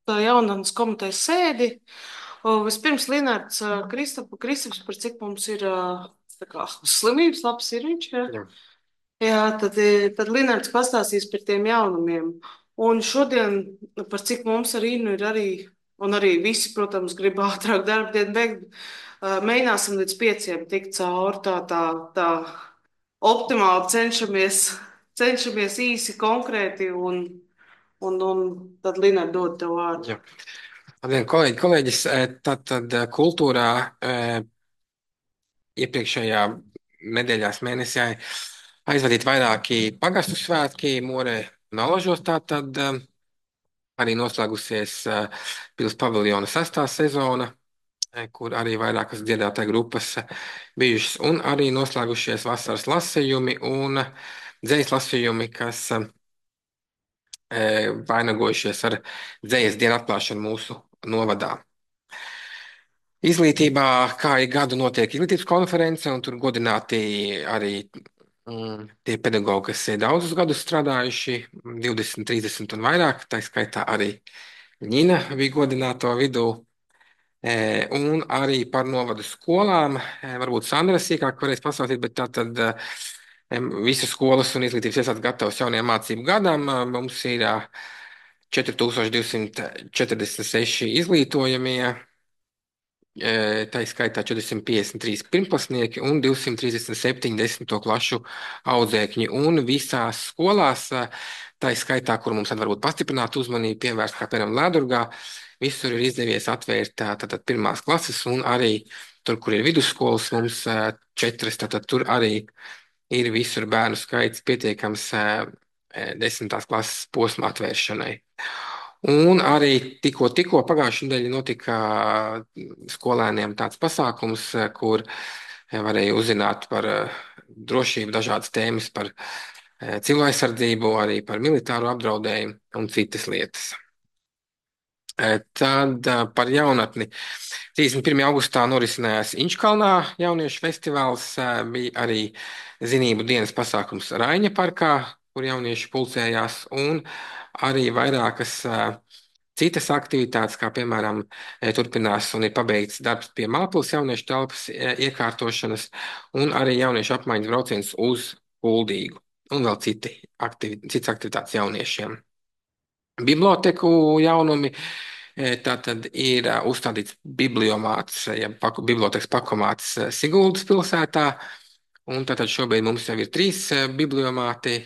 tā jaunatnes komitejas sēdi. Vispirms Linārds Kristaps, par cik mums ir tā kā slimības labs ir viņš, jā? Jā. Jā, tad Linārds pastāstīs par tiem jaunumiem. Un šodien, par cik mums ar Innu ir arī, un arī visi, protams, grib ātrāk darba dienu beigt, mēģināsim līdz 5 tikt cauri tā optimāli cenšamies īsi, konkrēti, un tad Linārds dod tev vārdu. Jā. Labdien, kolēģis, tātad kultūrā iepriekšējā nedēļās mēnesī aizvadīt vairāki pagastu svētki, Morē un Alažos, tātad arī noslēgusies Pils paviljona 6. sezona, kur arī vairākas dziedātāju grupas bijušas, un arī noslēgušies vasaras lasījumi un dzejas lasījumi, kas vainagojušies ar dzejas dienu atklāšanu mūsu novadā. Izglītībā, kā ik gadu, notiek izglītības konference, un tur godināti arī tie pedagoģi, kas ir daudzus gadus strādājuši, 20, 30 un vairāk. Tā skaitā arī Ņina bija godināto vidū. Un arī par novadu skolām. Varbūt Sandra sīkāk varēs pastāstīt, bet tātad visas skolas un izglītības iestādes gatavas jaunajam mācību gadam. Mums ir 4246 izglītojamie, tā skaitā 453 pirmklasnieki un 237 desmito klašu audzēkņi. Un visās skolās, tā skaitā, kur mums varbūt pastiprināt uzmanību, pievērst, kā piemēram Lēdurgā, visur ir izdevies atvērt tātad pirmās klases, un arī tur, kur ir vidusskolas, mums 4, tātad tur arī ir visur bērnu skaits pietiekams 10. klases posma atvēršanai. Un arī tikko pagājušajā nedēļā notika skolēniem tāds pasākums, kur varēja uzzināt par drošību, dažādas tēmas par cilvēkaizsardzību, arī par militāro apdraudējumu un citas lietas. Tad par jaunatni. 31. augustā norisinājās Inčkalnā jauniešu festivāls, bija arī zinību dienas pasākums Raiņa parkā, kur jaunieši pulcējās, un arī vairākas citas aktivitātes, kā piemēram turpinās un ir pabeigts darbs pie Mālpils jauniešu telpas iekārtošanas, un arī jauniešu apmaiņas brauciens uz Kuldīgu, un vēl citas aktivitātes jauniešiem. Biblioteku jaunumi. Tātad ir uzstādīts bibliomāts, ja bibliotekas pakomāts Siguldas pilsētā. Un tātad šobrīd mums jau ir 3 bibliomāti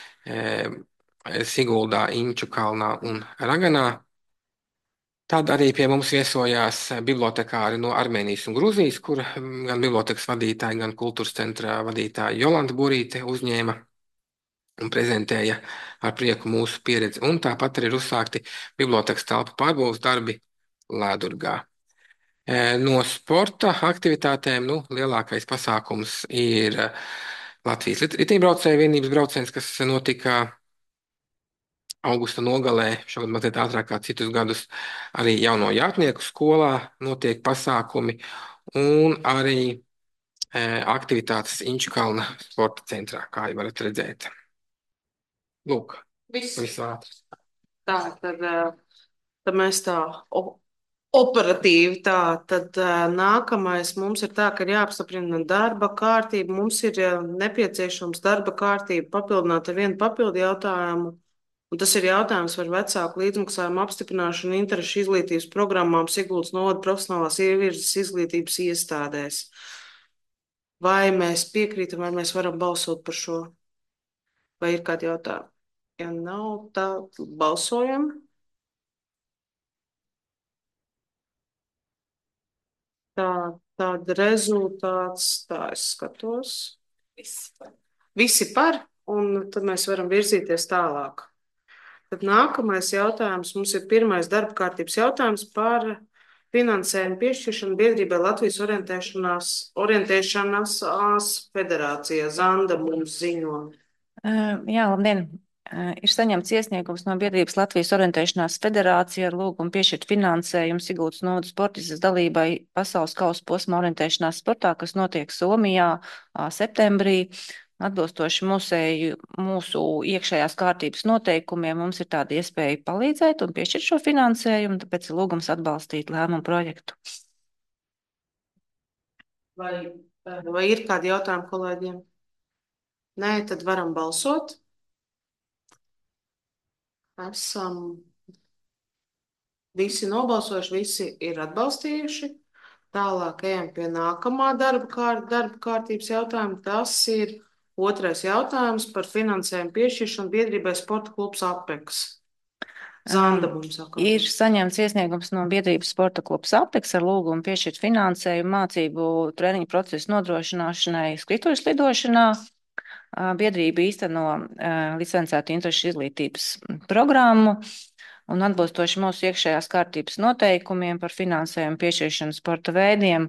Siguldā, Inču kalnā un Raganā. Tad arī pie mums viesojās bibliotekāri no Armēnijas un Gruzijas, kur gan bibliotekas vadītāji, gan kultūras centra vadītāja Jolanta Burīte uzņēma un prezentēja ar prieku mūsu pieredzi. Un tāpat arī ir uzsākti bibliotekas telpu pārbūves darbi Lēdurgā. No sporta aktivitātēm lielākais pasākums ir Latvijas riteņbraucēju vienības brauciens, kas notika augusta nogalē, šogad mazliet ātrāk kā citus gadus. Arī jauno jātnieku skolā notiek pasākumi un arī aktivitātes Inčukalna sporta centrā, kā jau varat redzēt. Lūk, viss ātri. Tad mēs tā operatīvi tad nākamais mums ir tā, ka ir jāapstiprina darba kārtība. Mums ir nepieciešams darba kārtība papildināt ar vienu papildu jautājumu. Un tas ir jautājums par vecāku līdzmaksājumu apstiprināšanu interešu izglītības programmām Siguldas novada profesionālās ievirzes izglītības iestādēs. Vai mēs piekrītam, vai mēs varam balsot par šo? Vai ir kādi jautājumi? Ja nav, tad balsojam. Tāda rezultāts, tā es skatos. Visi par, un tad mēs varam virzīties tālāk. Tad nākamais jautājums mums ir pirmais darba kārtības jautājums par finansējumu piešķiršanu biedrībai Latvijas orientēšanās federācijā. Zanda mums ziņo. Jā, labdien! Ir saņemts iesniegums no biedrības Latvijas orientēšanās federācija ar lūgumu piešķirt finansējumu Siguldas novada sportistas dalībai pasaules kausa posma orientēšanās sportā, kas notiek Somijā septembrī. atbilstoši mūsu iekšējās kārtības noteikumiem, mums ir tāda iespēja palīdzēt un piešķirt šo finansējumu, tāpēc ir lūgums atbalstīt lēmumu projektu. Vai ir kādi jautājumi kolēģiem? Nē, tad varam balsot. Esam visi nobalsojuši, visi ir atbalstījuši. Tālāk ejam pie nākamā darba kārtības jautājuma. Tas ir otrais jautājums par finansējumu piešķiršanu biedrībai Sporta klubs Apeks. Zanda mums saka. Ir saņemts iesniegums no biedrības Sporta klubs Apeks ar lūgumu piešķirt finansējumu mācību treniņu procesu nodrošināšanai skrituļu slidošanā. Biedrība īsteno licencētu interešu izglītības programmu. Un atbilstoši mūsu iekšējās kārtības noteikumiem par finansējumu piešķiršanu sporta veidiem,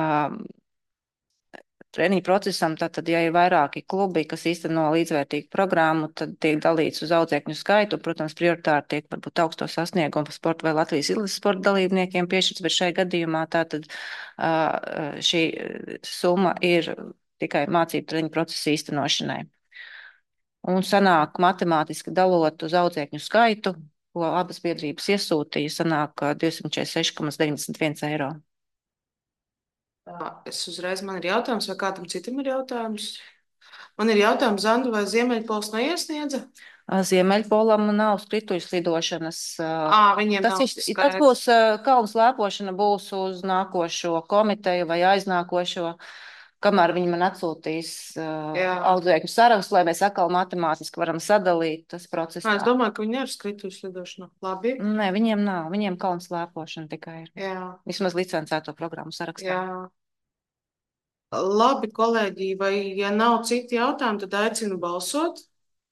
treniņu procesam, tātad, ja ir vairāki klubi, kas īsteno līdzvērtīgu programmu, tad tiek dalīts uz audzēkņu skaitu. Protams, prioritāri tiek varbūt augsto sasniegumu sporta vai Latvijas izlases sporta dalībniekiem piešķirts, bet šai gadījumā tātad šī summa ir tikai mācību treniņu procesu īstenošanai. Un sanāk matemātiski dalot uz audzēkņu skaitu, ko abas biedrības iesūtīja, sanāk 246,91 eiro. Man ir jautājums, vai kādam citam ir jautājums? Man ir jautājums, Zanda, vai Ziemeļpols neiesniedza? Ziemeļpolam nav skrituļu slidošanas. Viņiem nav Tas būs kalnu slēpošana būs uz nākošo komiteju vai aiznākošo, kamēr viņi man atsūtīs audzēkņu sarakstu, lai mēs atkal matemātiski varam sadalīt tas process. Es domāju, ka viņi ir skrituļu slidošana. Labi. Nē, viņiem nav. Viņiem kalnu slēpošana tikai ir. Jā. Vismaz licencēto programmu sarakstā. Jā. Labi, kolēģi, vai ja nav citi jautājumi, tad aicinu balsot.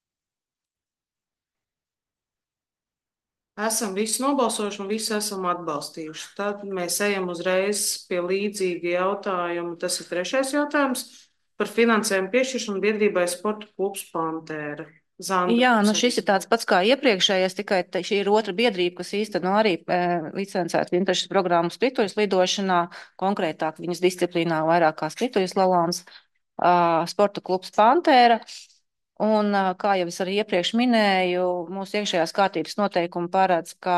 Esam visi nobalsojuši un visi esam atbalstījuši. Tad mēs ejam uzreiz pie līdzīga jautājuma. Tas ir trešais jautājums par finansējumu piešķiršanu biedrībai Sporta klubs Pantēra. Zanda, jā, šis ir tāds pats kā iepriekšējais, tikai šī ir otra biedrība, kas īsteno arī licencētu interešu programmu skrituļu slidošanā, konkrētāk viņas disciplīnā vairāk kā skrituļu slalāms, Sporta klubs Pantēra. Un, kā jau es arī iepriekš minēju, mūsu iekšējās kārtības noteikumi paredz, ka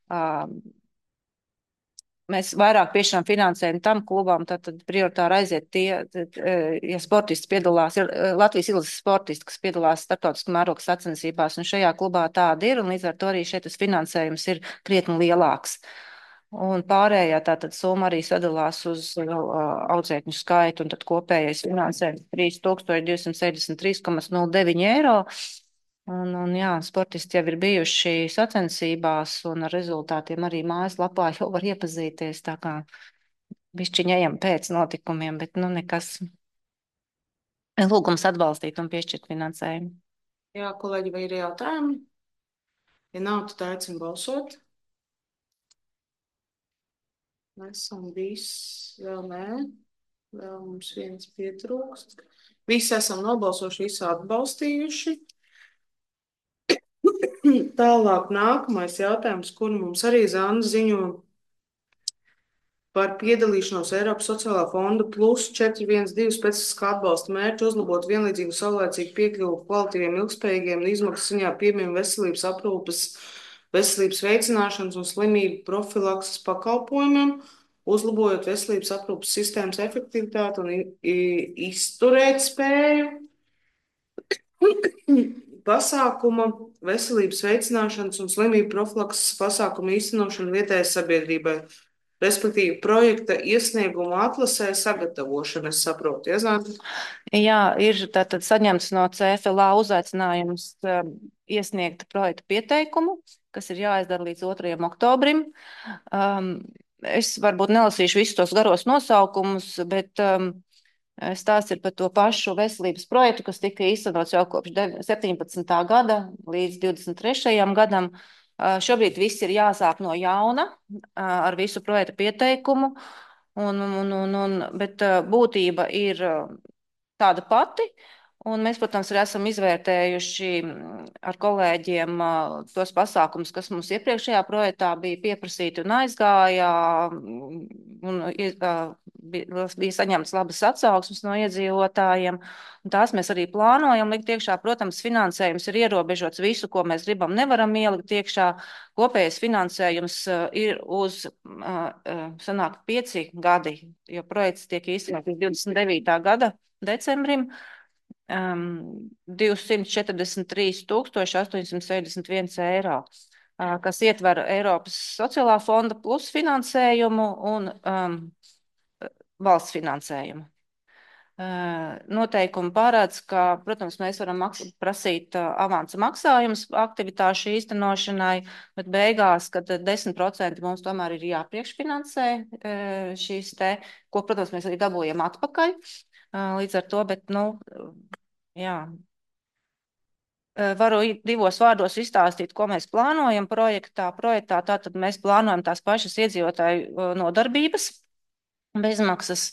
mēs vairāk piešķiram finansējumu tam klubam, tad prioritāri aiziet tie, ja sportisti piedalās, ir Latvijas izlases sportisti, kas piedalās starptautisku mērogu sacensībās, un šajā klubā tāda ir, un līdz ar to arī šeit tas finansējums ir krietni lielāks. Un pārējā tātad summa arī sadalās uz audzēkņu skaitu, un tad kopējais finansējums 3263,09 eiro. Un jā, sportisti jau ir bijuši sacensībās, un ar rezultātiem arī mājaslapā jau var iepazīties, tā kā bišķiņ ejam pēc notikumiem, bet nekas. Lūgums atbalstīt un piešķirt finansējumu. Jā, kolēģi, vai ir jautājumi? Ja nav, tad aicinu balsot. Esam visi, vēl nē, vēl mums viens pietrūkst. Visi esam nobalsojuši, visi atbalstījuši. Tālāk nākamais jautājums, kur mums arī Zanda ziņo par piedalīšanos Eiropas sociālā fonda plus 412 specifiskā atbalsta mērķi uzlabot vienlīdzīgu saulēcīgu piekļuvu kvalitīviem, ilgspējīgiem un izmaksas ziņā pieejamiem veselības aprūpes, veselības veicināšanas un slimību profilakses pakalpojumiem, uzlabojot veselības aprūpes sistēmas efektivitāti un izturēt spēju, pasākuma, veselības veicināšanas un slimību profilakses pasākumu īstenošanu vietējai sabiedrībai, respektīvi projekta iesnieguma atlasē sagatavošana, es saprotu, ja, Zanda? Jā, ir tātad saņemts no CFLA uzaicinājums iesniegt projekta pieteikumu, kas ir jāizdara līdz 2. oktobrim. Es varbūt nelasīšu visus tos garos nosaukumus, bet stāsts ir par to pašu veselības projektu, kas tika īstenots jau kopš 17. gada līdz 23. gadam. Šobrīd viss ir jāsāk no jauna ar visu projekta pieteikumu, bet būtība ir tāda pati. Un mēs, protams, arī esam izvērtējuši ar kolēģiem tos pasākumus, kas mums iepriekšējā projektā bija pieprasīti un aizgāja. Un bija saņemts labas atsauksmes no iedzīvotājiem. Un tās mēs arī plānojam likt iekšā. Protams, finansējums ir ierobežots. Visu, ko mēs gribam, nevaram ielikt iekšā. Kopējais finansējums ir uz, sanāk, 5 gadi, jo projekts tiek īstenots līdz 29. gada decembrim. 243 861 eiro, kas ietver Eiropas sociālā fonda plus finansējumu un valsts finansējumu. Noteikumi paredz, ka, protams, mēs varam prasīt avansa maksājumus aktivitāšu īstenošanai, bet beigās, kad 10% mums tomēr ir jāpriekšfinansē šīs te, ko, protams, mēs arī dabūjam atpakaļ. Līdz ar to, bet, nu, jā. Varu 2 vārdos izstāstīt, ko mēs plānojam projektā. Tātad mēs plānojam tās pašas iedzīvotāju nodarbības bezmaksas.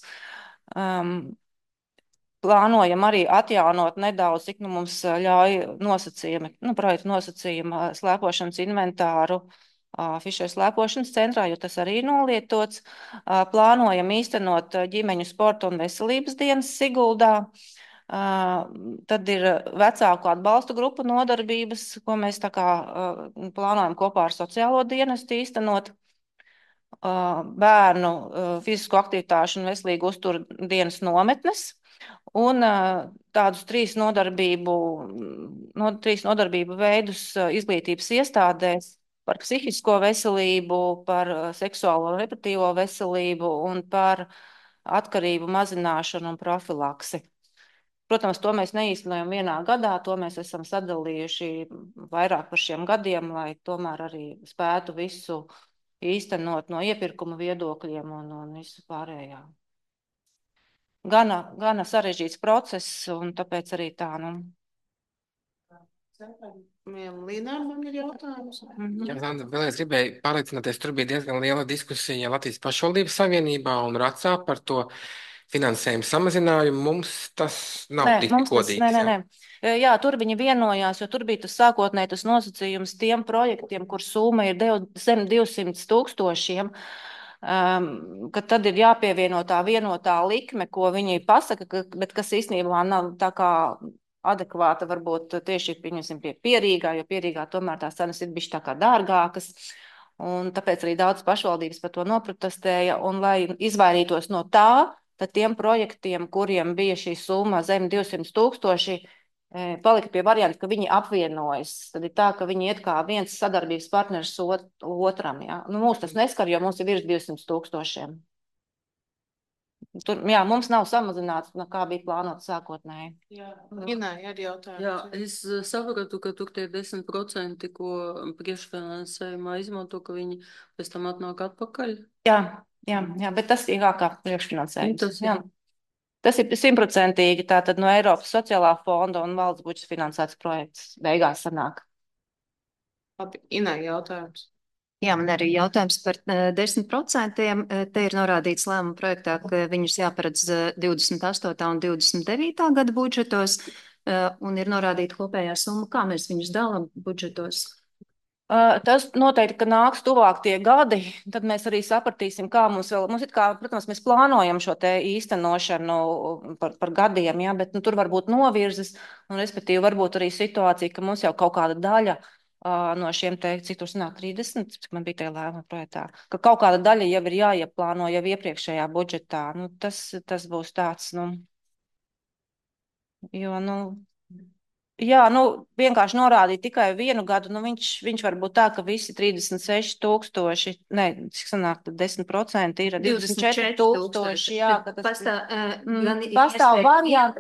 Plānojam arī atjaunot nedaudz, cik nu mums ļauj nosacījumi, projekta nosacījuma slēpošanas inventāru Fišeras slēpošanas centrā, jo tas arī ir nolietots. Plānojam īstenot ģimeņu sporta un veselības dienas Siguldā. Tad ir vecāku atbalsta grupu nodarbības, ko mēs tā kā plānojam kopā ar sociālo dienestu īstenot. Bērnu fizisko aktivitāšu un veselīgu uzturu dienas nometnes. Un tādus 3 nodarbību veidus izglītības iestādēs par psihisko veselību, par seksuālo un reproduktīvo veselību un par atkarību mazināšanu un profilaksi. Protams, to mēs neīstenojam vienā gadā, to mēs esam sadalījuši vairāk par šiem gadiem, lai tomēr arī spētu visu īstenot no iepirkuma viedokļiem un visu pārējā. Gana sarežģīts process, un tāpēc arī tā, nu. Līnām man ir jautājums. Jā, Zanda, vēlreiz gribēju pārliecināties, tur bija diezgan liela diskusija Latvijas pašvaldības savienībā un RACā par to finansējumu samazinājumu. Mums tas nav tik godīgs. Nē. Jā, tur viņi vienojās, jo tur bija tas sākotnēji tas nosacījums tiem projektiem, kur summa ir zem 200 000, ka tad ir jāpievieno tā vienotā likme, ko viņi pasaka, bet kas īstenībā nav tā kā adekvāta varbūt tieši pie Pierīgā, jo Pierīgā tomēr tās cenas ir bišķi tā kā dārgākas. Un tāpēc arī daudz pašvaldības par to noprotestēja. Un lai izvairītos no tā, tad tiem projektiem, kuriem bija šī summa zem 200 000, palika pie varianta, ka viņi apvienojas. Tad ir tā, ka viņi iet kā viens sadarbības partners otram. Ja? Nu, mūs tas neskar, jo mums ir virs 200 000. Tur, jā, mums nav samazināts, kā bija plānots sākotnēji. Jā, ir jautājums. Jā, es sapratu, ka tur tie 10%, ko priekšfinansējumā izmanto, ka viņi pēc tam atnāk atpakaļ. Jā, bet tas ir kā priekšfinansējums. Jā. Tas ir 100%, tātad no Eiropas sociālā fonda un valsts budžeta finansēts projekts beigās sanāk. Labi, Inai jautājums. Jā, man arī jautājums par 10%. Te ir norādīts lēmuma projektā, ka viņus jāparedz 28. un 29. gada budžetos, un ir norādīta kopējā summa, kā mēs viņus dalām budžetos. Tas noteikti, ka nāks tuvāk tie gadi, tad mēs arī sapratīsim, kā mums ir kā, protams, mēs plānojam šo te īstenošanu par gadiem, ja, bet tur var būt novirzes, un respektīvi varbūt arī situācija, ka mums jau kaut kāda daļa no šiem te, cik tur sanāk 30, cik man bija tajā lēmuma projektā, ka kaut kāda daļa jau ir jāieplāno jau iepriekšējā budžetā. Nu, tas būs tāds, nu, jo, nu, jā, nu, vienkārši norādīt tikai vienu gadu, nu, viņš var būt tā, ka visi 36 000, ne, cik sanāk, 10% ir 24 000, jā, ka tas pastāv varianti,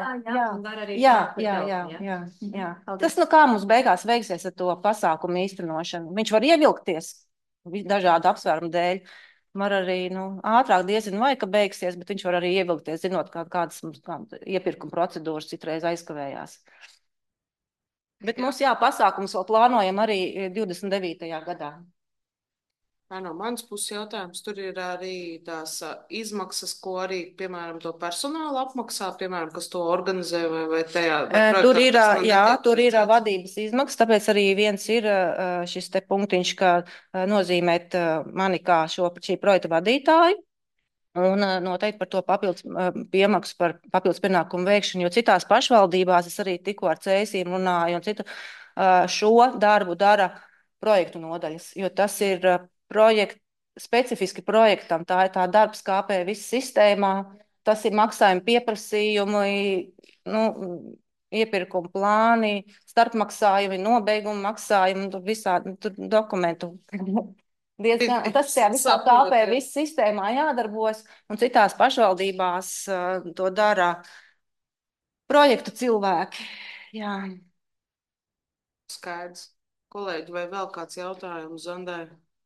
jā. Tas, nu, kā mums beigās veiksies ar to pasākumu īstenošanu, viņš var ievilkties dažādu apsvērumu dēļ, var arī, nu, ātrāk diezin vai, ka beigsies, bet viņš var arī ievilkties, zinot, kādas iepirkuma procedūras citreiz aizkavējās. Bet mums, jā, pasākums vēl plānojam arī 29. gadā. No manas puses jautājums, tur ir arī tās izmaksas, ko arī, piemēram, to personālu apmaksā, piemēram, kas to organizē vai tajā. Tur ir, jā, tur ir vadības izmaksas, tāpēc arī viens ir šis te punktiņš, ka nozīmēt mani kā šī projekta vadītāju. Un noteikti par to papildus piemaksu par papildus pienākumu veikšanu, jo citās pašvaldībās es arī tikko ar cēsīm runāju, un citu šo darbu dara projektu nodaļas, jo tas ir specifiski projektam, tā ir tā darbs kāpē viss sistēmā, tas ir maksājumi pieprasījumi, nu, iepirkuma plāni, starpmaksājumi, nobeiguma maksājumi, tur visādi tur dokumentu. Diezgan, un tas tajā visā tāpē viss sistēmā jādarbojas, un citās pašvaldībās to dara projektu cilvēki. Jā. Skaidrs. Kolēģi, vai vēl kāds jautājums Zandai?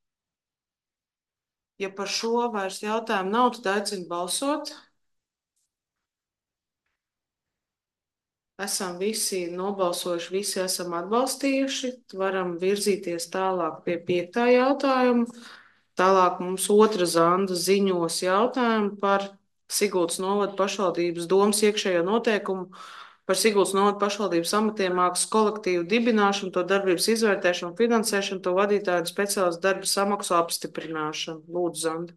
Ja par šo vairs jautājumu nav, tad aicinu balsot. Esam visi nobalsojuši, visi esam atbalstījuši. Varam virzīties tālāk pie 5. jautājuma. Tālāk mums otra Zanda ziņos jautājumu par Siguldas novada pašvaldības domas iekšējo noteikumu par Siguldas novada pašvaldības amatiem mākslas kolektīvu dibināšanu, to darbības izvērtēšanu, finansēšanu, to vadītāju un speciālistu darba samaksu apstiprināšanu. Lūdzu, Zanda.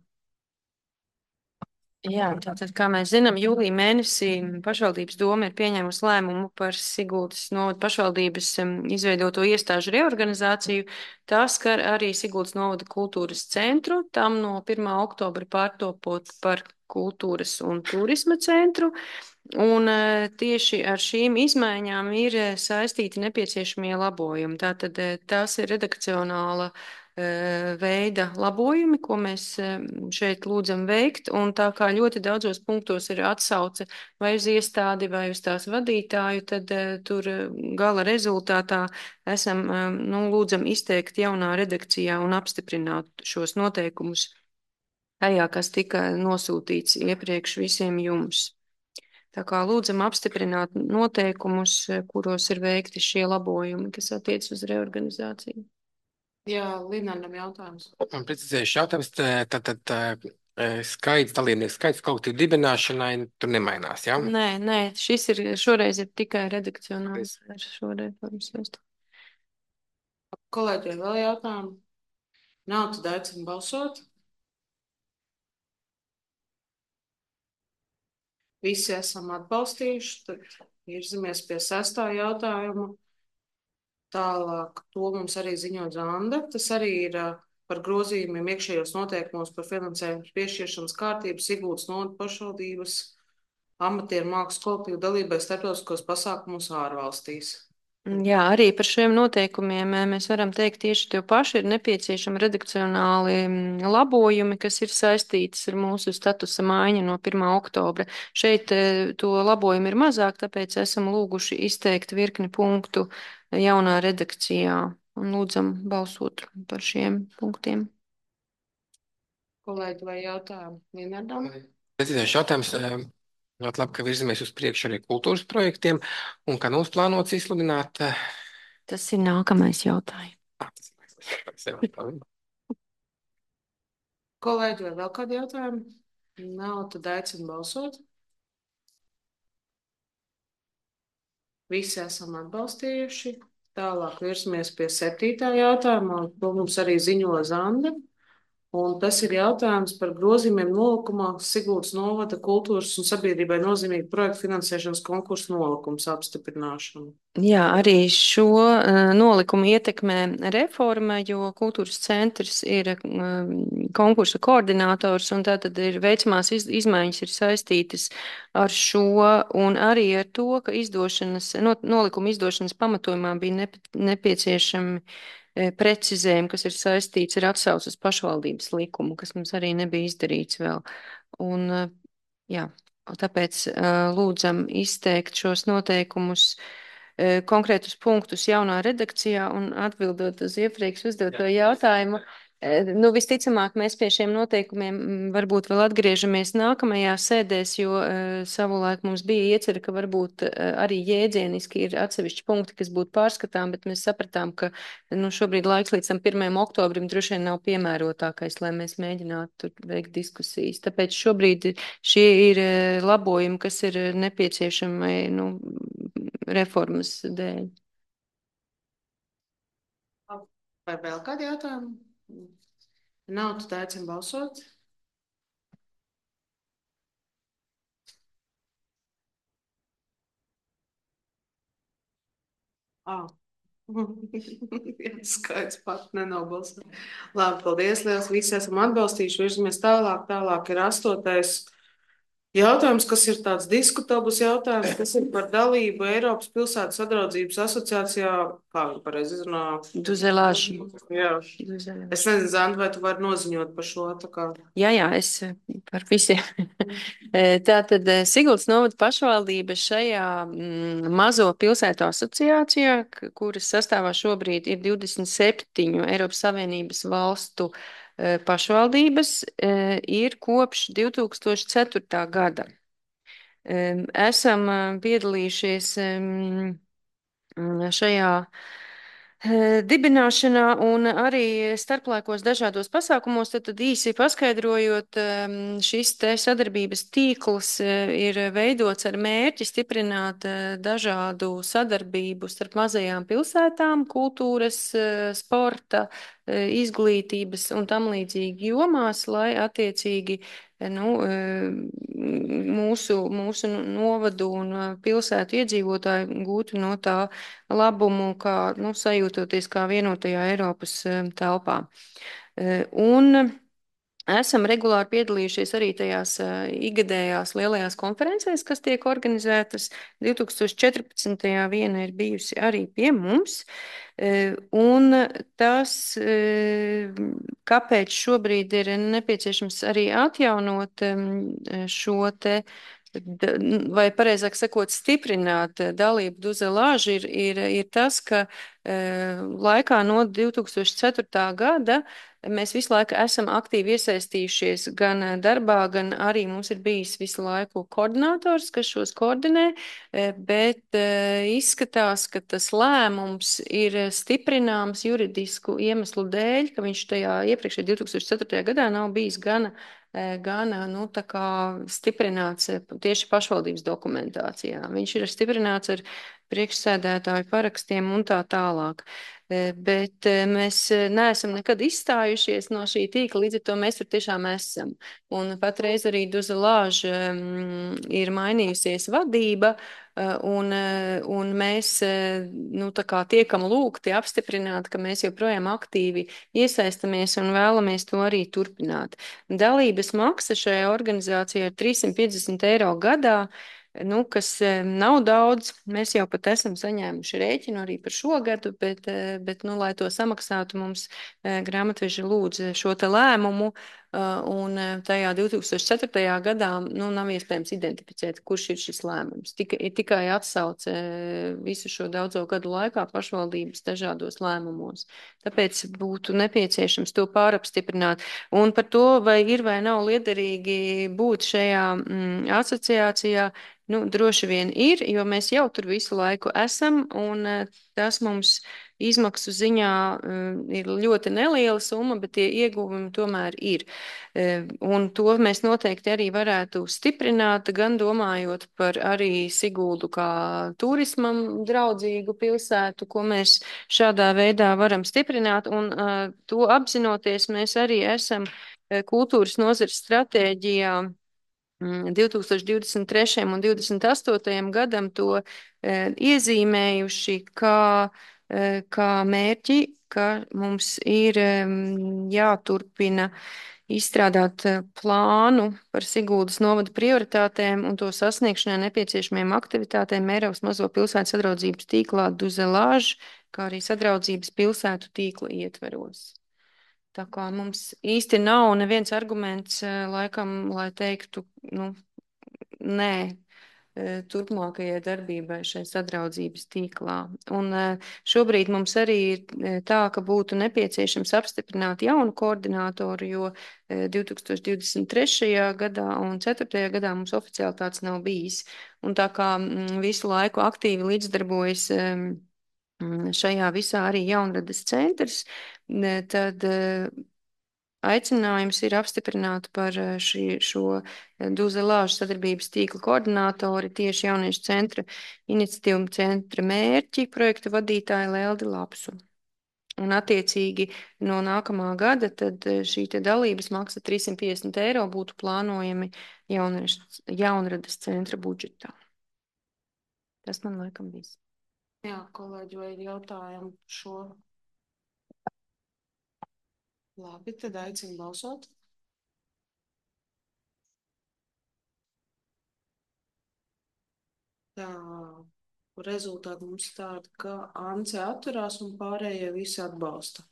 Jā, tātad, kā mēs zinām, jūlija mēnesī pašvaldības doma ir pieņēmusi lēmumu par Siguldas novada pašvaldības izveidoto iestāžu reorganizāciju. Tas skar arī Siguldas novada kultūras centru, tam no 1. oktobra pārtopot par kultūras un turisma centru. Un tieši ar šīm izmaiņām ir saistīti nepieciešamie labojumi. Tātad tās ir redakcionāla veida labojumi, ko mēs šeit lūdzam veikt, un tā kā ļoti daudzos punktos ir atsauce vai uz iestādi, vai uz tās vadītāju, tad tur gala rezultātā esam, lūdzam izteikt jaunā redakcijā un apstiprināt šos noteikumus tajā, kas tika nosūtīts iepriekš visiem jums. Tā kā lūdzam apstiprināt noteikumus, kuros ir veikti šie labojumi, kas attiec uz reorganizāciju. Jā, Linarnam jautājums. Man precizējuši jautājums, tad skaits, dalībnieku skaits kolektīvu dibināšanai tur nemainās, jā? Nē, šoreiz ir tikai redakcionāls ar šo reformu saistību. Kolēģi, vēl jautājumu? Nav, tad aicinu balsot. Visi esam atbalstījuši, tad virzamies pie 6. jautājuma. Tālāk, to mums arī ziņo Zanda. Tas arī ir par grozījumiem iekšējos noteikumos par finansējumu piešķiršanas kārtību Siguldas novada pašvaldības amatieru mākslas kolektīvu dalībai starptautiskos pasākumos ārvalstīs. Jā, arī par šiem noteikumiem mēs varam teikt tieši to pašu. Ir nepieciešami redakcionāli labojumi, kas ir saistītas ar mūsu statusa maiņu no 1. oktobra. Šeit to labojumu ir mazāk, tāpēc esam lūguši izteikt virkni punktu jaunā redakcijā un lūdzam balsot par šiem punktiem. Kolēģi, vai jautājumu? Linardam? Precizējuši jautājums. Ļoti labi, ka virzamies uz priekšu arī kultūras projektiem, un ka mums plānots izsludināt. Tas ir nākamais jautājums. Kolēģi, vai vēl kādi jautājumi? Nav, tad aicinu balsot. Visi esam atbalstījuši. Tālāk virzamies pie 7. jautājuma, un to mums arī ziņo Zanda. Un tas ir jautājums par grozījumiem nolikumā Siguldas novada kultūras un sabiedrībai nozīmīgu projektu finansēšanas konkursu nolikums apstiprināšanu. Jā, arī šo nolikumu ietekmē reforma, jo kultūras centrs ir konkursa koordinators, un tātad ir veicamās izmaiņas ir saistītas ar šo, un arī ar to, ka nolikuma izdošanas pamatojumā bija nepieciešami precizējumi, kas ir saistīts ar atsaucas pašvaldības likumu, kas mums arī nebija izdarīts vēl. Un, jā, tāpēc lūdzam izteikt šos noteikumus, konkrētus punktus jaunā redakcijā un atbildot uz iepriekš uzdoto jautājumu. Visticamāk, mēs pie šiem noteikumiem varbūt vēl atgriežamies nākamajās sēdēs, jo savulaik mums bija iecerē, ka varbūt arī jēdzieniski ir atsevišķi punkti, kas būtu pārskatām, bet mēs sapratām, ka šobrīd laiks līdz tam 1. oktobrim droši vien nav piemērotākais, lai mēs mēģinātu tur veikt diskusijas. Tāpēc šobrīd šie ir labojumi, kas ir nepieciešami reformas dēļ. Vai vēl kādi jautājumi? Nav, tad aicinu balsot. Skaidrs pat nenobalsot. Labi, paldies, liels. Visi esam atbalstījuši. Virzamies tālāk. Tālāk ir 8. jautājums, kas ir tāds diskutabls jautājums, kas ir par dalību Eiropas pilsētu sadraudzības asociācijā. Kā viņi pareizi izrunā? Duzelāži. Jā. Es nezinu, Zanda, vai tu vari noziņot par šo tā kā? Jā, es par visiem. Tātad Siguldas novada pašvaldība šajā mazo pilsētu asociācijā, kuras sastāvā šobrīd ir 27 Eiropas Savienības valstu pašvaldības, ir kopš 2004. gada. Esam piedalījušies šajā dibināšanā un arī starplaikos dažādos pasākumos, tad īsi paskaidrojot, šis te sadarbības tīkls ir veidots ar mērķi stiprināt dažādu sadarbību starp mazajām pilsētām, kultūras, sporta, izglītības un tam līdzīgi jomās, lai attiecīgi mūsu novadu un pilsētu iedzīvotāji gūtu no tā labumu, kā sajūtoties kā vienotajā Eiropas telpā. Un esam regulāri piedalījušies arī tajās ikgadējās lielajās konferencēs, kas tiek organizētas. 2014. viena ir bijusi arī pie mums. Un tas, kāpēc šobrīd ir nepieciešams arī atjaunot šo te, vai pareizāk sakot, stiprināt dalību Duzelāži, ir tas, ka laikā no 2004. gada mēs visu laiku esam aktīvi iesaistījušies gan darbā, gan arī mums ir bijis visu laiku koordinators, kas šos koordinē, bet izskatās, ka tas lēmums ir stiprināms juridisku iemeslu dēļ, ka viņš tajā iepriekšējā 2004. gadā nav bijis gana tā kā stiprināts tieši pašvaldības dokumentācijā. Viņš ir stiprināts ar priekšsēdētāju parakstiem un tā tālāk. Bet mēs neesam nekad izstājušies no šī tīkla, līdz ar to mēs tur tiešām esam. Un patreiz arī Duzelāža ir mainījusies vadība, un mēs tā kā tiekam lūgti apstiprināt, ka mēs joprojām aktīvi iesaistamies un vēlamies to arī turpināt. Dalības maksa šajā organizācijā ir 350 eiro gadā, kas nav daudz. Mēs jau pat esam saņēmuši rēķinu arī par šo gadu, bet lai to samaksātu, mums grāmatveži lūdz šo te lēmumu, un tajā 2004. gadā nav iespējams identificēt, kurš ir šis lēmums. Tikai atsauce visu šo daudzo gadu laikā pašvaldības dažādos lēmumos. Tāpēc būtu nepieciešams to pārapstiprināt. Un par to, vai ir vai nav liederīgi būt šajā asociācijā, droši vien ir, jo mēs jau tur visu laiku esam, un tas mums izmaksu ziņā ir ļoti neliela summa, bet tie ieguvumi tomēr ir. Un to mēs noteikti arī varētu stiprināt, gan domājot par arī Siguldu kā turismam draudzīgu pilsētu, ko mēs šādā veidā varam stiprināt, un to apzinoties mēs arī esam kultūras nozares stratēģijā 2023. un 2028. gadam to iezīmējuši kā mērķi, ka mums ir jāturpina izstrādāt plānu par Siguldas novada prioritātēm un to sasniegšanai nepieciešamiem aktivitātēm Eiropas mazo pilsētu sadraudzības tīklā Duzelāža, kā arī sadraudzības pilsētu tīkla ietveros. Tā kā mums īsti nav neviens arguments, laikam, lai teiktu, nē, turpmākajai darbībai šai sadraudzības tīklā. Un šobrīd mums arī ir tā, ka būtu nepieciešams apstiprināt jaunu koordinātoru, jo 2023. gadā un 2024. gadā mums oficiāli tāds nav bijis. Un tā kā visu laiku aktīvi līdzdarbojas šajā visā arī jaunradas centrs, tad aicinājums ir apstiprināt par šo Duzelāžu sadarbības tīkla koordinātori tieši jauniešu centra iniciatīvu centra mērķi projektu vadītāju Leldi Lapsu. Un attiecīgi no nākamā gada tad šī te dalības maksa 350 eiro būtu plānojami jaunradas centra budžetā. Tas man laikam viss. Jā, kolēģi, vai ir jautājumi par šo? Labi, tad aicinu balsot. Tā, rezultāti mums tādi, ka Ance atturās un pārējie visi atbalsta.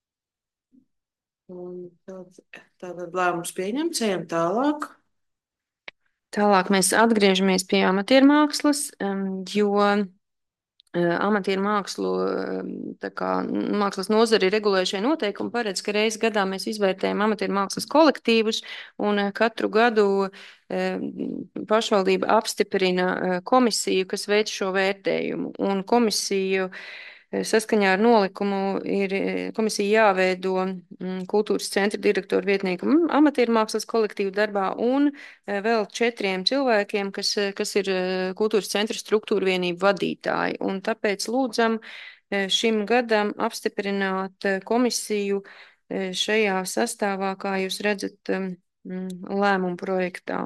Un tad lēmums pieņemts, ejam tālāk. Tālāk mēs atgriežamies pie amatiermākslas, jo amatieru mākslu, tā kā mākslas nozari regulējušie noteikumi paredz, ka reiz gadā mēs izvērtējam amatieru mākslas kolektīvus un katru gadu pašvaldība apstiprina komisiju, kas veic šo vērtējumu. Un komisiju saskaņā ar nolikumu ir komisija jāveido kultūras centra direktora vietnieka amatieru mākslas kolektīvu darbā un vēl 4 cilvēkiem, kas ir kultūras centra struktūra vienību vadītāji. Un tāpēc lūdzam šim gadam apstiprināt komisiju šajā sastāvā, kā jūs redzat, lēmumu projektā.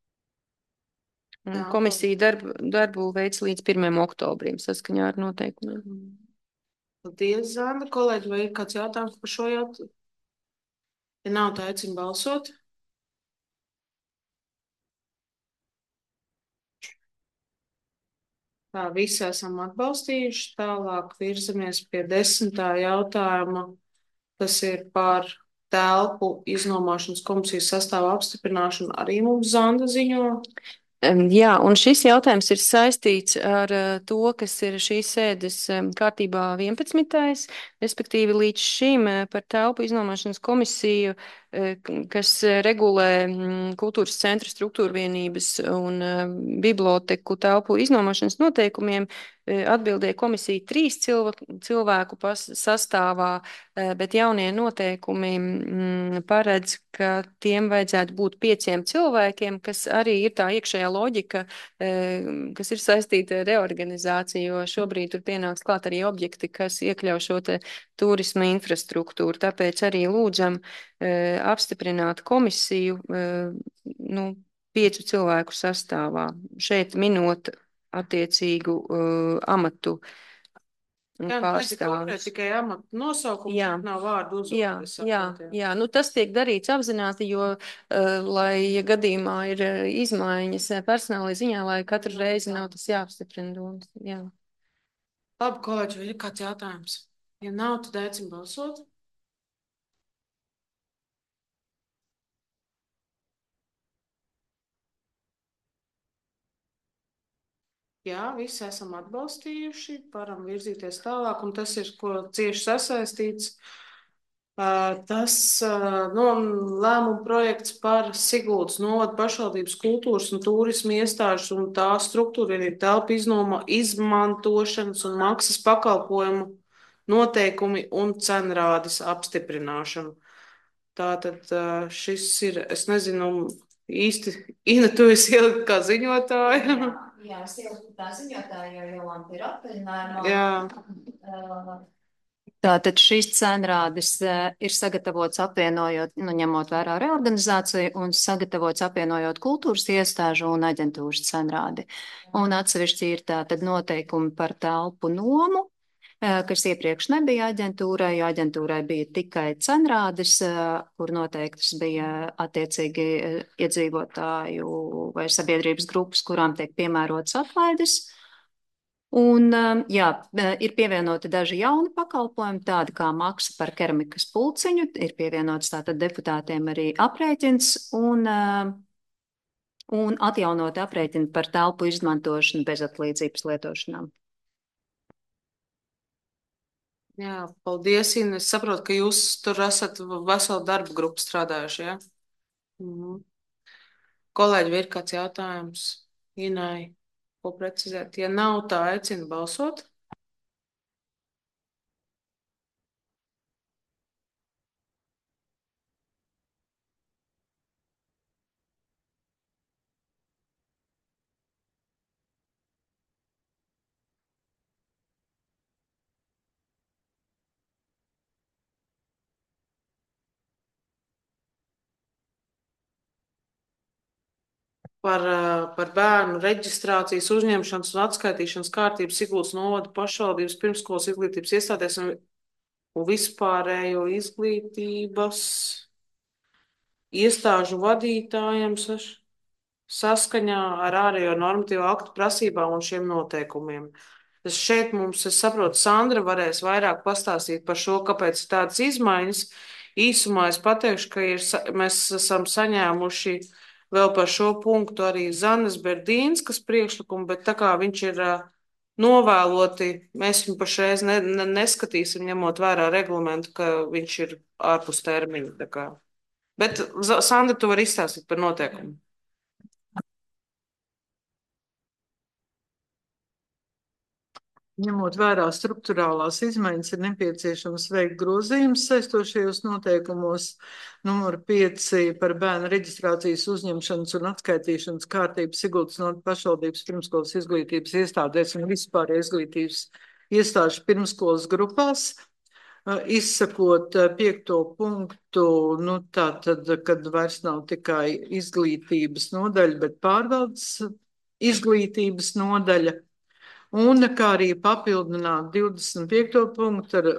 Un Jā, komisija darbu veids līdz 1. oktobrim saskaņā ar noteikumiem. Paldies, Zanda. Kolēģi, vai ir kāds jautājums par šo jautājumu? Ja nav, tā aicinu balsot. Tā, visi esam atbalstījuši. Tālāk virzamies pie 10. jautājuma, kas ir par telpu iznomāšanas komisijas sastāvu apstiprināšanu. Arī mums Zanda ziņo. Jā, un šis jautājums ir saistīts ar to, kas ir šīs sēdes kārtībā 11. Respektīvi līdz šim par telpu iznomāšanas komisiju, kas regulē kultūras centra struktūra vienības un biblioteku telpu iznomāšanas noteikumiem, atbildēja komisija 3 cilvēku sastāvā, bet jaunie noteikumi paredz, ka tiem vajadzētu būt 5 cilvēkiem, kas arī ir tā iekšējā loģika, kas ir saistīta ar reorganizāciju, jo šobrīd tur pienāks klāt arī objekti, kas iekļauj šo te turisma infrastruktūru. Tāpēc arī lūdzam apstiprināt komisiju 5 cilvēku sastāvā. Šeit minot attiecīgu amatu pārstāvis. Tikai amatu nosaukums, nav vārdu uzvārdu. Jā. Nu, tas tiek darīts apzināti, jo, lai, ja gadījumā ir izmaiņas personāla ziņā, lai katru reizi nav tas jāapstiprina domas. Jā. Labi, kolēģi, vai ir kāds jautājums? Ja nav, tad aicinu balsot. Jā, visi esam atbalstījuši, varam virzīties tālāk, un tas ir, ko cieši sasaistīts. Tas lēmuma projekts par Siguldas novada pašvaldības kultūras un turisma iestāžu un tā struktūra ir telpu izmantošanas un maksas pakalpojumu noteikumi un cenrādes apstiprināšanu. Tātad šis ir, es nezinu, īsti, Ina, tu esi ielikt kā ziņotāja. Jā, es ieliku kā ziņotāja, jo Jolanta ir atvaļinājumā. Jā. Tātad šīs cenrādes ir sagatavots apvienojot, ņemot vērā reorganizāciju un sagatavots apvienojot kultūras iestāžu un aģentūras cenrādi. Un atsevišķi ir tātad noteikumi par telpu nomu, kas iepriekš nebija aģentūrai, jo aģentūrai bija tikai cenrādes, kur noteiktas bija attiecīgi iedzīvotāju vai sabiedrības grupas, kurām tiek piemērotas atlaides. Un, jā, ir pievienoti daži jauni pakalpojumi, tādi kā maksa par keramikas pulciņu, ir pievienots tātad deputātiem arī aprēķins un atjaunot aprēķinu par telpu izmantošanu bezatlīdzības lietošanām. Jā, paldies, Ina. Es saprotu, ka jūs tur esat veselu darbu grupu strādājuši, jā? Kolēģi, vai ir kāds jautājums Inai, ko precizēt? Ja nav, tā aicinu balsot. par bērnu reģistrācijas, uzņemšanas un atskaitīšanas kārtības Siguldas novada pašvaldības pirmskolas izglītības iestādēs un vispārējo izglītības iestāžu vadītājiem saskaņā ar ārējo normatīvo aktu prasībām un šiem noteikumiem. Tas šeit mums, es saprotu, Sandra varēs vairāk pastāstīt par šo, kāpēc ir tādas izmaiņas. Īsumā es pateikšu, ka mēs esam saņēmuši vēl par šo punktu arī Zanes Berdīnskas priekšlikumu, bet tā kā viņš ir novēloti, mēs viņu pašreiz neskatīsim, ņemot vērā reglamentu, ka viņš ir ārpus termiņa. Tā kā. Bet, Sandra, tu vari izstāstīt par noteikumu. Ņemot vērā struktūrālās izmaiņas, ir nepieciešams veikt grozījumus saistošajos noteikumos. Numur 5 par bērnu reģistrācijas, uzņemšanas un atskaitīšanas kārtību Siguldas novada pašvaldības pirmskolas izglītības iestādēs un vispār izglītības iestāžu pirmskolas grupās. Izsakot 5. punktu, tātad, kad vairs nav tikai izglītības nodaļa, bet pārvaldes izglītības nodaļa. Un kā arī papildināt 25. punktu ar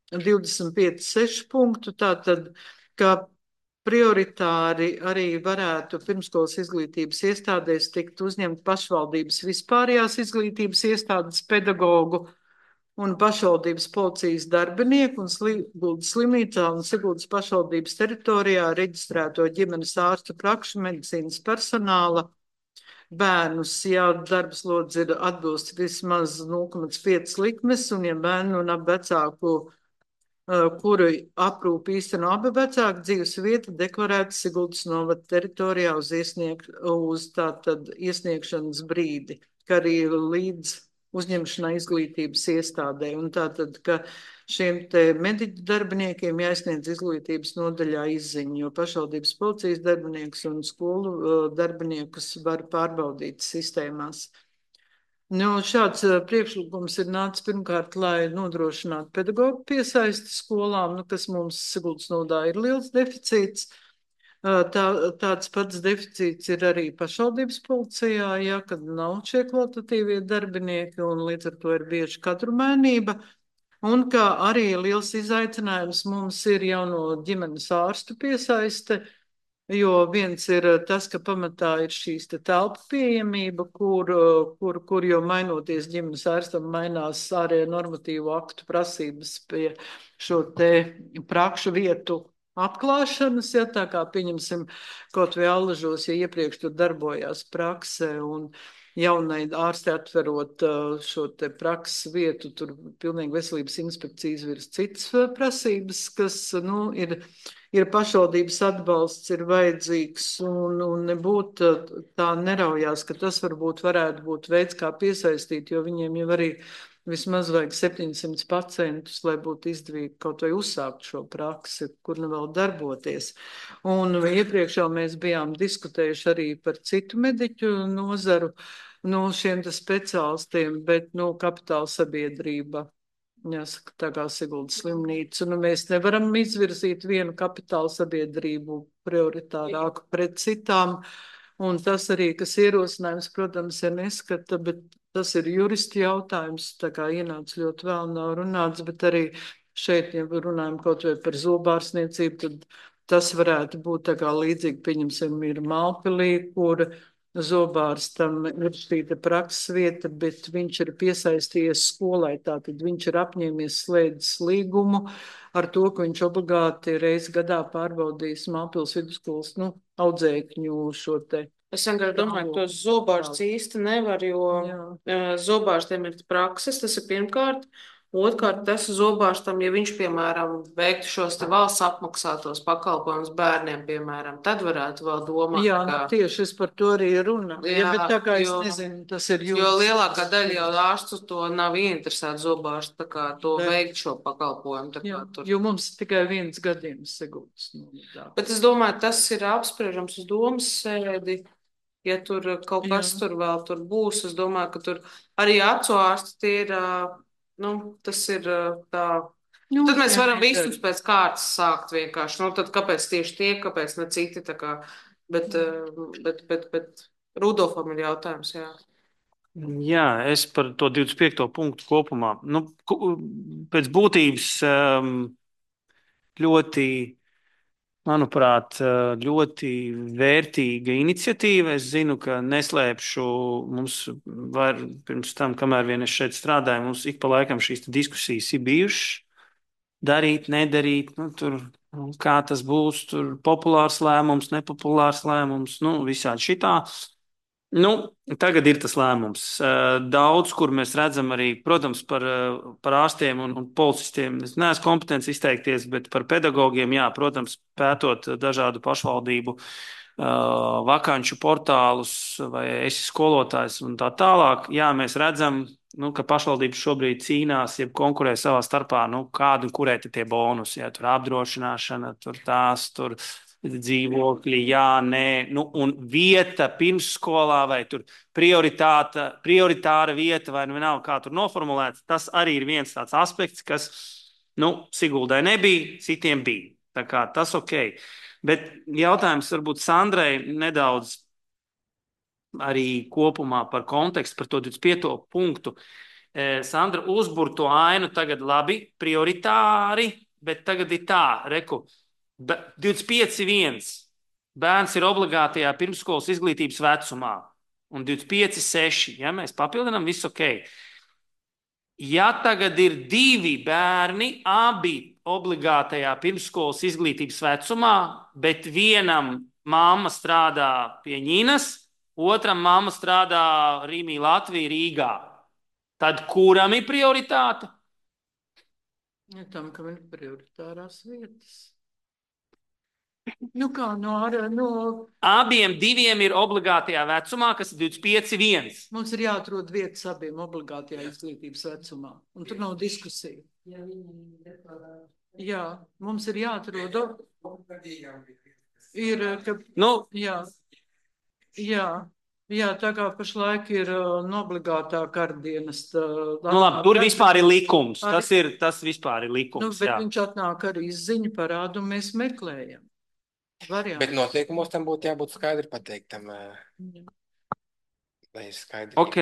25.6 punktu, tātad, ka prioritāri arī varētu pirmskolas izglītības iestādēs tikt uzņemt pašvaldības vispārējās izglītības iestādes pedagogu un pašvaldības policijas darbinieku un Siguldas slimnīcā un Siguldas pašvaldības teritorijā reģistrēto ģimenes ārstu prakšu medicīnas personāla bērnus, ja darbslodze ir atbilst vismaz 0,5 likmes, un ja bērnu un ap vecāku, kuru aprūpi īsteno abi vecāki, dzīves vieta deklarēta Siguldas novada teritorijā uz tātad iesniegšanas brīdi, kā arī līdz uzņemšanai izglītības iestādē. Un tātad, ka šiem te mediķu darbiniekiem jāizsniedz izglītības nodaļā izziņa, jo pašvaldības policijas darbiniekus un skolu darbiniekus var pārbaudīt sistēmās. Šāds priekšlikums ir nācis pirmkārt, lai nodrošinātu pedagoģu piesaisti skolām, kas mums Siguldas novadā ir liels deficīts. Tāds pats deficīts ir arī pašvaldības policijā, ja, kad nav šie kvalitatīvie darbinieki, un līdz ar to ir bieži kadrumēnība. Un kā arī liels izaicinājums mums ir jauno ģimenes ārstu piesaiste, jo viens ir tas, ka pamatā ir šīs telpu pieejamība, kur jau mainoties ģimenes ārstam mainās ārējo normatīvo aktu prasības pie šo te prakšu vietu atklāšanas, ja tā kā pieņemsim kaut vai Allažos, ja iepriekš tur darbojās prakse un jaunai ārsti atverot šo te prakses vietu, tur pilnīgi veselības inspekcija izvirs citas prasības, kas, ir pašvaldības atbalsts, ir vajadzīgs un nebūtu tā neraujās, ka tas varētu būt veids, kā piesaistīt, jo viņiem jau arī vismaz vajag 700 pacientus, lai būtu izdevīgi kaut vai uzsākt šo praksi, kur nu vēl darboties. Un iepriekš jau mēs bijām diskutējuši arī par citu mediķu nozaru, šiem speciālistiem, bet kapitāla sabiedrība, jāsaka, tā kā Siguldas slimnīca. Mēs nevaram izvirzīt vienu kapitāla sabiedrību prioritārāku pret citām. Un tas arī, kas ierosinājums, protams, ir neskata, bet tas ir juristi jautājums, tā kā ienāca ļoti vēl nav runāts, bet arī šeit, ja runājam kaut vai par zobārstniecību, tad tas varētu būt tā kā līdzīgi, pieņemsim, ir Malpilī, kur zobārstam ir šī prakses vieta, bet viņš ir piesaistījies skolai, tātad viņš ir apņēmies slēdzis līgumu ar to, ka viņš obligāti reizi gadā pārbaudīs Malpils vidusskolas, audzēkņu šo te. Es vienkārši domāju, ka tos zobārsts īsti nevar, jo zobārstiem ir prakses, tas ir pirmkārt. Otrkārt, tas zobārstam, ja viņš, piemēram, veiktu šos te valsts apmaksātos pakalpojumus bērniem, piemēram, tad varētu vēl domāt. Jā, tieši es par to arī runāju. Jā, bet tā kā es nezinu, tas ir jūtas. Jo lielākā daļa jau ārstu to nav ieinteresēta zobārstu, tā kā to veikt šo pakalpojumu. Jā, jo mums tikai viens gadījums Siguldas. Bet es domāju, tas ir apspriežams uz domas sēdi. Ja tur kaut kas tur vēl tur būs, es domāju, ka tur arī acu ārsti tie ir, tas ir tā. Tad mēs varam visus pēc kārtas sākt vienkārši. Tad kāpēc tieši tie, kāpēc ne citi, tā kā. Bet Rudolfam ir jautājums, jā. Jā, es par to 25. punktu kopumā. Nu, pēc būtības ļoti, manuprāt, ļoti vērtīga iniciatīva. Es zinu, ka neslēpšu, mums var pirms tam, kamēr vien es šeit strādāju, mums ik pa laikam šīs diskusijas ir bijušas. Darīt, nedarīt, kā tas būs, tur populārs lēmums, nepopulārs lēmums, visādi šitā. Tagad ir tas lēmums. Daudz, kur mēs redzam arī, protams, par ārstiem un policistiem. Es neesmu kompetents izteikties, bet par pedagogiem, jā, protams, pētot dažādu pašvaldību vakanču portālus vai esi skolotājs un tā tālāk. Jā, mēs redzam, ka pašvaldības šobrīd cīnās, jeb konkurē savā starpā, kādu un kurē tie bonusi, ja tur apdrošināšana, tur tās, tur dzīvokļi, jā, nē, un vieta pirmsskolā vai tur prioritāra vieta vai vienalga, kā tur noformulēts, tas arī ir viens tāds aspekts, kas, Siguldai nebija, citiem bija. Tā kā tas ok. Bet jautājums varbūt Sandrai nedaudz arī kopumā par kontekstu, par to 25. punktu. Sandra uzbur to ainu tagad labi, prioritāri, bet tagad ir tā, reku, 25.1. Bērns ir obligātajā pirmsskolas izglītības vecumā. Un 25.6. Ja mēs papildinām, viss ok. Ja tagad ir 2 bērni, abi obligātajā pirmsskolas izglītības vecumā, bet vienam mamma strādā pie Ņinas, otram mamma strādā Rīmī, Latvijā, Rīgā, tad kuram ir prioritāte? Ja tam, kam ir prioritārās vietas. Kā Abiem 2 ir obligātajā vecumā, kas ir 25.1. Mums ir jāatrod vietas abiem obligātajā izglītības vecumā. Un tur nav diskusija. Jā, mums ir jāatrod. Ir, ka... Jā, tā kā pašlaik ir obligātā kardienas. Labi, tur vispār ir likums. Tas vispār ir likums. Bet viņš atnāk arī ziņu parādu, un mēs meklējam. Varianti. Bet noteikumos tam būtu jābūt skaidri pateiktam. Lai ir skaidri. Ok.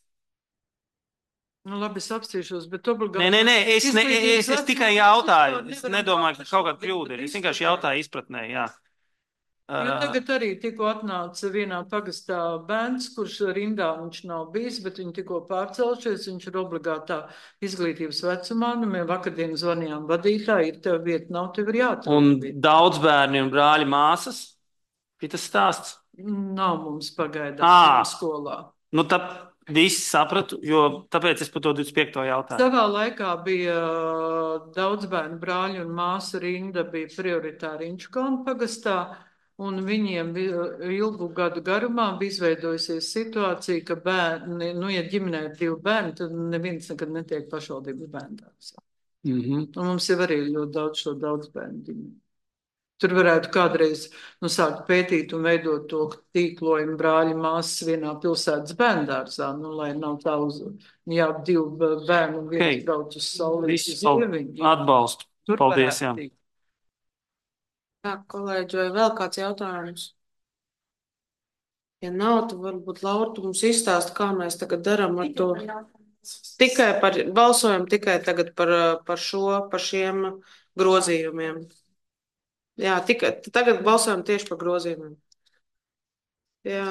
Labi, es apstīšos, bet obligāti... Nē, es tikai jautāju. Es nedomāju, ka kaut kāda kļūda ir. Es vienkārši jautāju izpratnē, jā. Jo tagad arī tikko atnāca vienā pagastā bērns, kurš rindā viņš nav bijis, bet viņi tikko pārcelšies, viņš ir obligātā izglītības vecumā, mēs vakardien zvanījām vadītāji, ir tev vieta, nav, tev ir jāatrod. Un daudz bērni un brāļi māsas? Šitas stāsts? Nav mums pagaidām skolā. Tad visi sapratu, jo tāpēc es par to 25. jautāju. Savā laikā bija daudz bērnu brāļi un māsa rinda bija prioritāri Inčukānu pagastā. Un viņiem ilgu gadu garumā bija izveidojusies situācija, ka bērni, ja ģimenē ir 2 bērni, tad neviens nekad netiek pašvaldības bērndārs. Un mums jau arī ļoti daudz bērnu ģimeni. Tur varētu kādreiz sākt pētīt un veidot to tīklojumu brāļi māsas vienā pilsētas bērndārsā, lai nav tā jā, 2 bērnu viens brauc uz saulīti. Atbalstu. Paldies, jā. Jā, kolēģi, vai vēl kāds jautājums? Ja nav, tad varbūt Laura, tu mums izstāsti, kā mēs tagad darām ar to. Balsojam tikai tagad par šiem grozījumiem. Jā, tagad balsojam tieši par grozījumiem. Jā.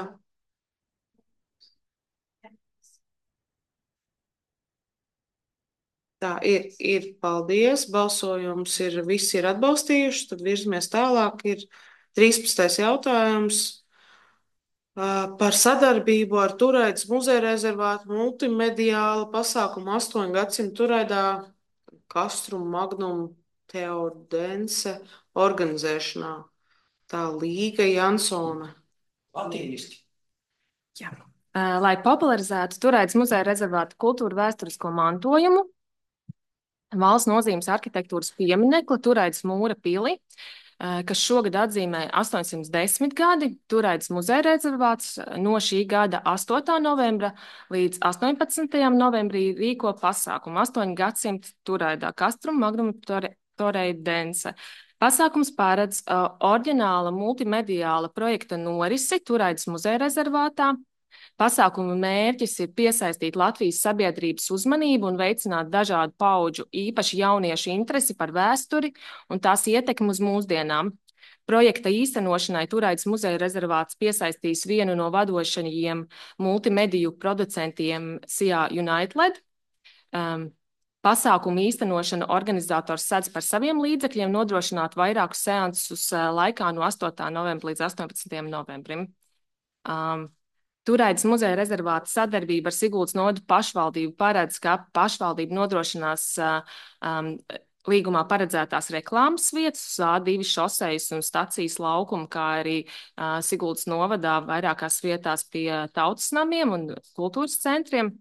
Tā ir, paldies, balsojums visi ir atbalstījuši, tad virzamies tālāk, ir 13. jautājums par sadarbību ar Turaidas muzeja rezervātu multimediāla pasākumu 8 gadsimtu Turaidā Castrum Magnum Theodense organizēšanā. Tā Līga Jansone. Latīniski. Jā. Lai popularizētu Turaidas muzeja rezervāta kultūru vēsturisko mantojumu, valsts nozīmes arhitektūras pieminekli Turaidas mūra pili, kas šogad atzīmē 810 gadi. Turaidas muzeja rezervāts no šī gada 8. novembra līdz 18. novembrī rīko pasākumu 8 gadsimtu Turaidā Castrum Magnum Theodense. Pasākums paredz oriģināla multimediāla projekta norisi Turaidas muzeja rezervātā. Pasākuma mērķis ir piesaistīt Latvijas sabiedrības uzmanību un veicināt dažādu paudžu, īpaši jauniešu interesi par vēsturi un tās ietekmi uz mūsdienām. Projekta īstenošanai Turaidas muzeja rezervāts piesaistīs vienu no vadošajiem multimediju producentiem SIA United. Pasākumu īstenošanu organizators sedz par saviem līdzekļiem nodrošināt vairākus seansus laikā no 8. novembra līdz 18. novembrim. Turaidas muzeja rezervāta sadarbība ar Siguldas novada pašvaldību paredz, ka pašvaldība nodrošinās līgumā paredzētās reklāmas vietas uz A2 šosejas un stacijas laukumu, kā arī Siguldas novadā vairākās vietās pie tautas namiem un kultūras centriem.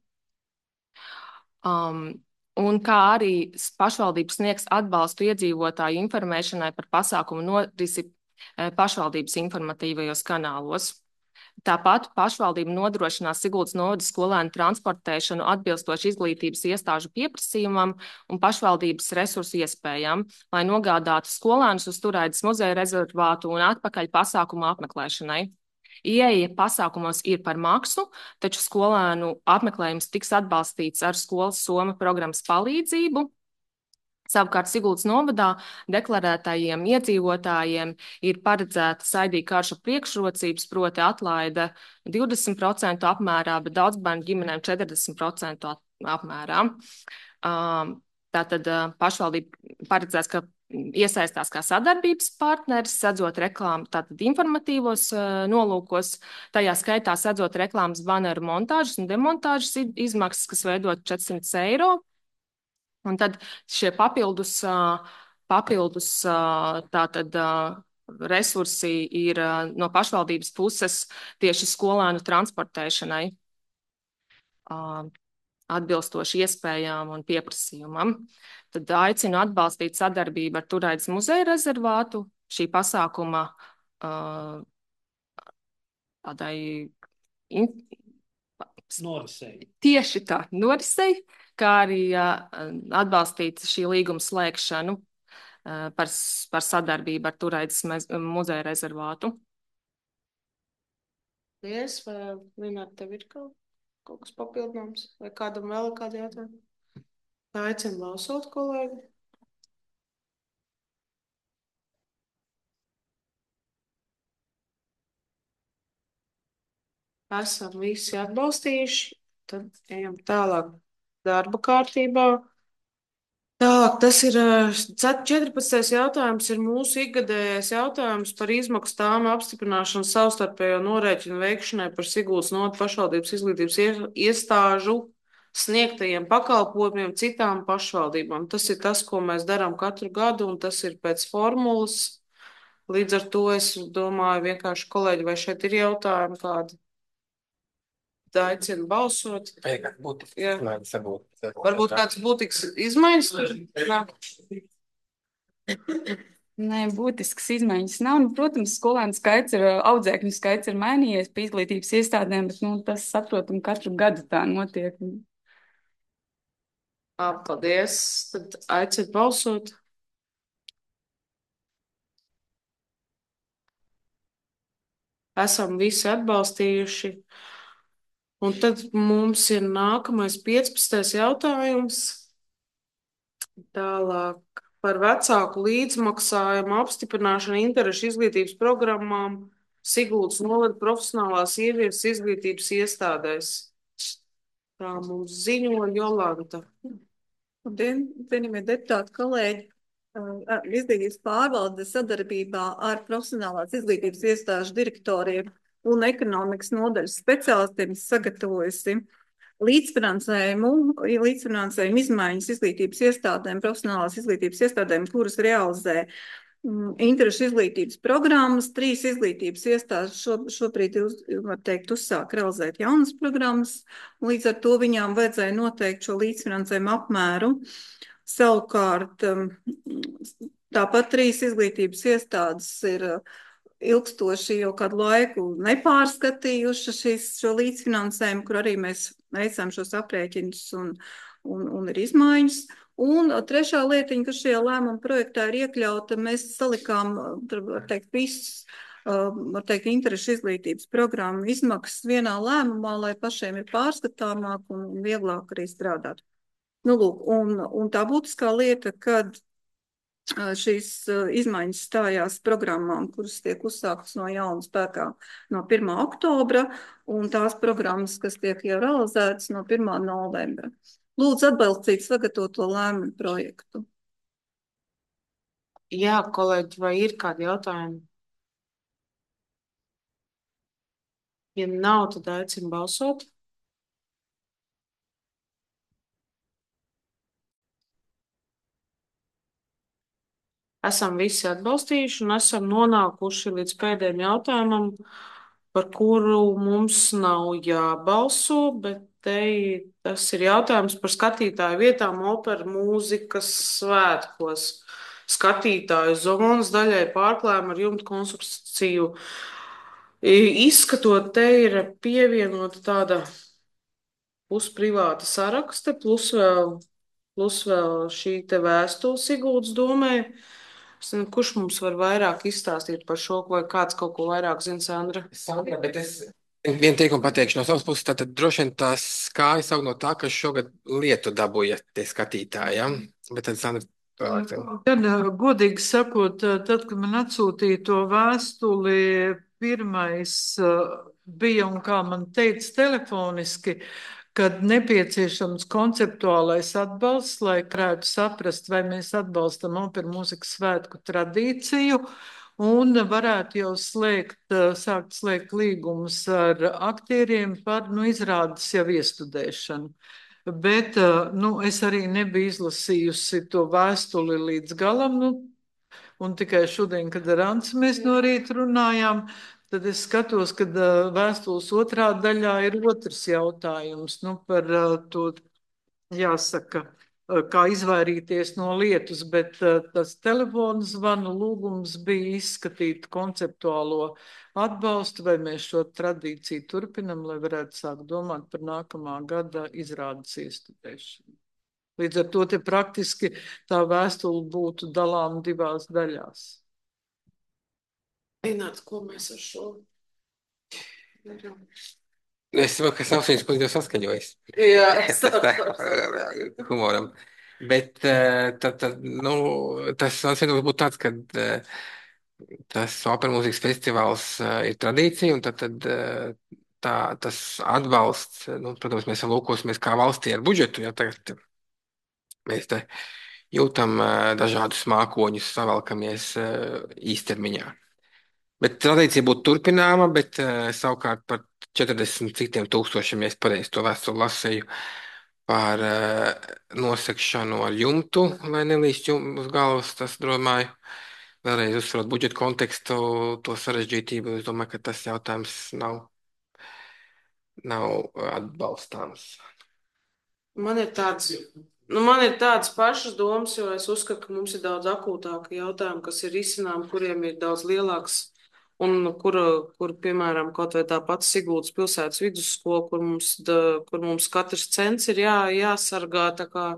Un kā arī pašvaldības sniegs atbalstu iedzīvotāju informēšanai par pasākumu norisi pašvaldības informatīvajos kanālos. Tāpat pašvaldība nodrošinās Siguldas novada skolēnu transportēšanu atbilstoši izglītības iestāžu pieprasījumam un pašvaldības resursu iespējām, lai nogādātu skolēnus uz Turaidas muzeja rezervātu un atpakaļ pasākumu apmeklēšanai. Ieeja pasākumos ir par maksu, taču skolēnu apmeklējums tiks atbalstīts ar skolas soma programmas palīdzību. Savukārt Siguldas novadā deklarētajiem iedzīvotājiem ir paredzēta ID karšu priekšrocības, proti atlaide 20% apmērā, bet daudzbērnu ģimenēm 40% apmērā. Tātad pašvaldība paredzēs, ka iesaistās kā sadarbības partneris, sedzot reklāmu tātad informatīvos nolūkos, tajā skaitā sedzot reklāmas baneru montāžas un demontāžas izmaksas, kas veidot 400 eiro. Un tad šie papildus tātad resursi ir no pašvaldības puses tieši skolēnu transportēšanai atbilstoši iespējām un pieprasījumam. Tad aicinu atbalstīt sadarbību ar Turaidas muzeja rezervātu šī pasākuma tādai norisei. Tieši tā, norisei, kā arī atbalstīt šī līguma slēgšanu par sadarbību ar Turaidas muzeja rezervātu. Paldies, vai Lināt, tev ir kaut kas papildināms, vai kādam vēl ir kādi jautājumi? Aicinu balsot, kolēģi. Esam visi atbalstījuši, tad ejam tālāk darba kārtībā. Tālāk, tas ir 14. jautājums, ir mūsu ikgadējais jautājums par izmaksu tāmu apstiprināšanu savstarpējo norēķinu veikšanai par Siguldas novada pašvaldības izglītības iestāžu sniegtajiem pakalpojumiem citām pašvaldībām. Tas ir tas, ko mēs darām katru gadu, un tas ir pēc formulas. Līdz ar to es domāju vienkārši, kolēģi, vai šeit ir jautājumi kādi? Aicinu balsot. Varbūt kāds būtisks izmaiņas? Nē, būtisks izmaiņas nav. Protams, skolēnu skaits audzēkņu skaits ir mainījies pie izglītības iestādēm, bet tas, saprotam, katru gadu tā notiek. Paldies. Tad aicinu balsot. Esam visi atbalstījuši. Un tad mums ir nākamais 15. jautājums. Tālāk par vecāku līdzmaksājumu apstiprināšanu interešu izglītības programmām Siguldas novada profesionālās sievietes izglītības iestādēs. Tā mums ziņo Jolanta. Labdien, cienījamie deputāti, kolēģi. Izglītības pārvalde sadarbībā ar profesionālās izglītības iestāžu direktoriem un ekonomikas nodaļas speciālistiem sagatavojusi līdzfinansējumu izmaiņas izglītības iestādēm, profesionālās izglītības iestādēm, kuras realizē interešu izglītības programmas. 3 izglītības iestādes šobrīd var teikt, uzsāk realizēt jaunas programmas, un līdz ar to viņām vajadzēja noteikt šo līdzfinansējumu apmēru. Savukārt, tāpat 3 izglītības iestādes ir ilgstoši jau kādu laiku nepārskatījuši šo līdzfinansējumu, kur arī mēs veicam šos aprēķinus un ir izmaiņas. Un trešā lietiņa, kas šajā lēmuma projektā ir iekļauta, mēs salikām, var teikt, visus, var teikt, interešu izglītības programmu izmaksas vienā lēmumā, lai pašiem ir pārskatāmāk un vieglāk arī strādāt. Nu, lūk, un tā būtiskā lieta, kad šīs izmaiņas stājās programmām, kuras tiek uzsāktas no jauna spēkā no 1. oktobra, un tās programmas, kas tiek jau realizētas no 1. novembra. Lūdzu atbalstīt sagatavoto lēmumu projektu. Jā, kolēģi, vai ir kādi jautājumi? Ja nav, tad aicinu balsot. Esam visi atbalstījuši un esam nonākuši līdz pēdējiem jautājumam, par kuru mums nav jābalso, bet tas ir jautājums par skatītāju vietām operu mūzikas svētkos. Skatītāju zonas daļai pārklājumi ar jumtu konstrukciju. Izskatot, te ir pievienota tāda pusprivāta sarakste, plus vēl šī te vēstule Siguldas domē. Kurš mums var vairāk izstāstīt par šo, vai kāds kaut ko vairāk zina, Sandra? Sandra, bet es vienu teikumu pateikšu no savas puses. Tātad droši vien tās kājas aug no tā, ka šogad lietu dabūja tie skatītāji. Ja? Bet tad, Sandra, vēlāk tev. Tad, godīgi sakot, tad, kad man atsūtīja to vēstuli, pirmais bija, un kā man teica telefoniski, kad nepieciešams konceptuālais atbalsts, lai varētu saprast, vai mēs atbalstam operu mūzikas svētku tradīciju un varētu jau sākt slēgt līgumus ar aktieriem par izrādes jau iestudēšanu. Bet es arī nebiju izlasījusi to vēstuli līdz galam, un tikai šodien, kad ar Anci mēs no rīta runājām, tad es skatos, ka vēstules otrā daļā ir otrs jautājums par to, jāsaka, kā izvairīties no lietus, bet tas telefonu zvanu lūgums bija izskatīt konceptuālo atbalstu, vai mēs šo tradīciju turpinam, lai varētu sākt domāt par nākamā gada izrādes iestudēšanu. Līdz ar to te praktiski tā vēstule būtu dalām divās daļās. Ināc, ko mēs ar šo darām? Es saprotu, ka Sausīns pozitīvi saskaņojas. Jā, humoram. Bet tas viedoklis būtu tāds, ka tas operu mūzikas festivāls ir tradīcija, un tad tas atbalsts, protams, mēs lūkosimies kā valstī ar budžetu, ja tagad mēs te jūtam dažādus mākoņus, savalkamies īstermiņā. Bet tradīcija būtu turpināma, bet savukārt par 40 citiem tūkstošiem, ja es pareizi to vēstuli lasīju, par nosegšanu ar jumtu, lai nelīst uz galvas, tas, domāju, vēlreiz uzsverot budžeta kontekstu, to sarežģītību, es domāju, ka tas jautājums nav atbalstāms. Man ir tādas pašas domas, jo es uzskatu, ka mums ir daudz akūtāki jautājumi, kas ir risinām, kuriem ir daudz lielāks. Un kur, piemēram, kaut vai tā pati Siguldas pilsētas vidusskola, kur mums katrs cents ir jāsargā.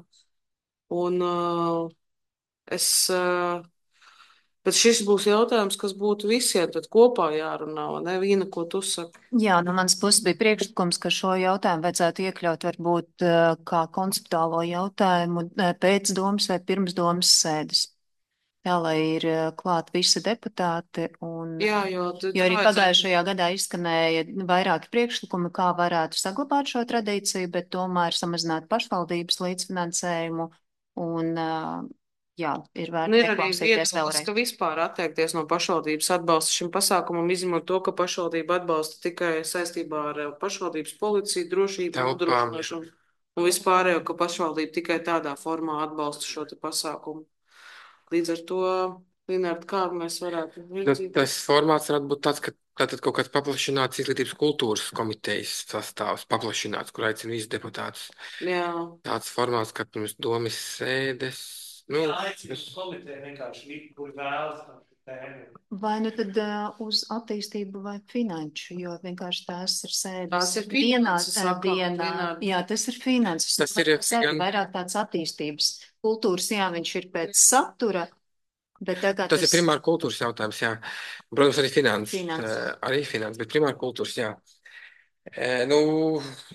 Bet šis būs jautājums, kas būtu visiem tad kopā jārunā, vai ne? Vīna, ko tu saki? Jā, no manas puses bija priekšlikums, ka šo jautājumu vajadzētu iekļaut varbūt kā konceptuālo jautājumu pēc domas vai pirms domas sēdes. Tā, lai ir klāt visi deputāti, Jā, jo arī pagājušajā gadā izskanēja vairāki priekšlikumi, kā varētu saglabāt šo tradīciju, bet tomēr samazināt pašvaldības līdzfinansējumu un, jā, ir vērts ieklausīties vēlreiz. Ka vispār atteikties no pašvaldības atbalsta šim pasākumam, izņemot to, ka pašvaldība atbalsta tikai saistībā ar pašvaldības policiju, drošību, nodrošināšanu un vispārējo, ka pašvaldība tikai tādā formā atbalsta šo te pasākumu. Līdz ar to, Linārd, kā mēs varētu virzīt? Tas formāts varētu būt tāds, ka tātad kaut kāds paplašināts izglītības kultūras komitejas sastāvs, paplašināts, kur aicina visus deputātus. Jā. Tāds formāts, kā pirms domas sēdes. Aicina komiteja vienkārši, kur vēlas. Vai nu tad uz attīstību vai finanšu, jo vienkārši tās ir sēdes Tās ir dienā, finanses atkal dienā. vienādi. Jā, tas ir finanses. Tas ir Sēdi gan, vairāk tāds attīstības. Kultūras, jā, viņš ir pēc satura, bet tagad tas ir primāri kultūras jautājums, jā. Protams, arī finanses, bet primāri kultūras, jā. Nu,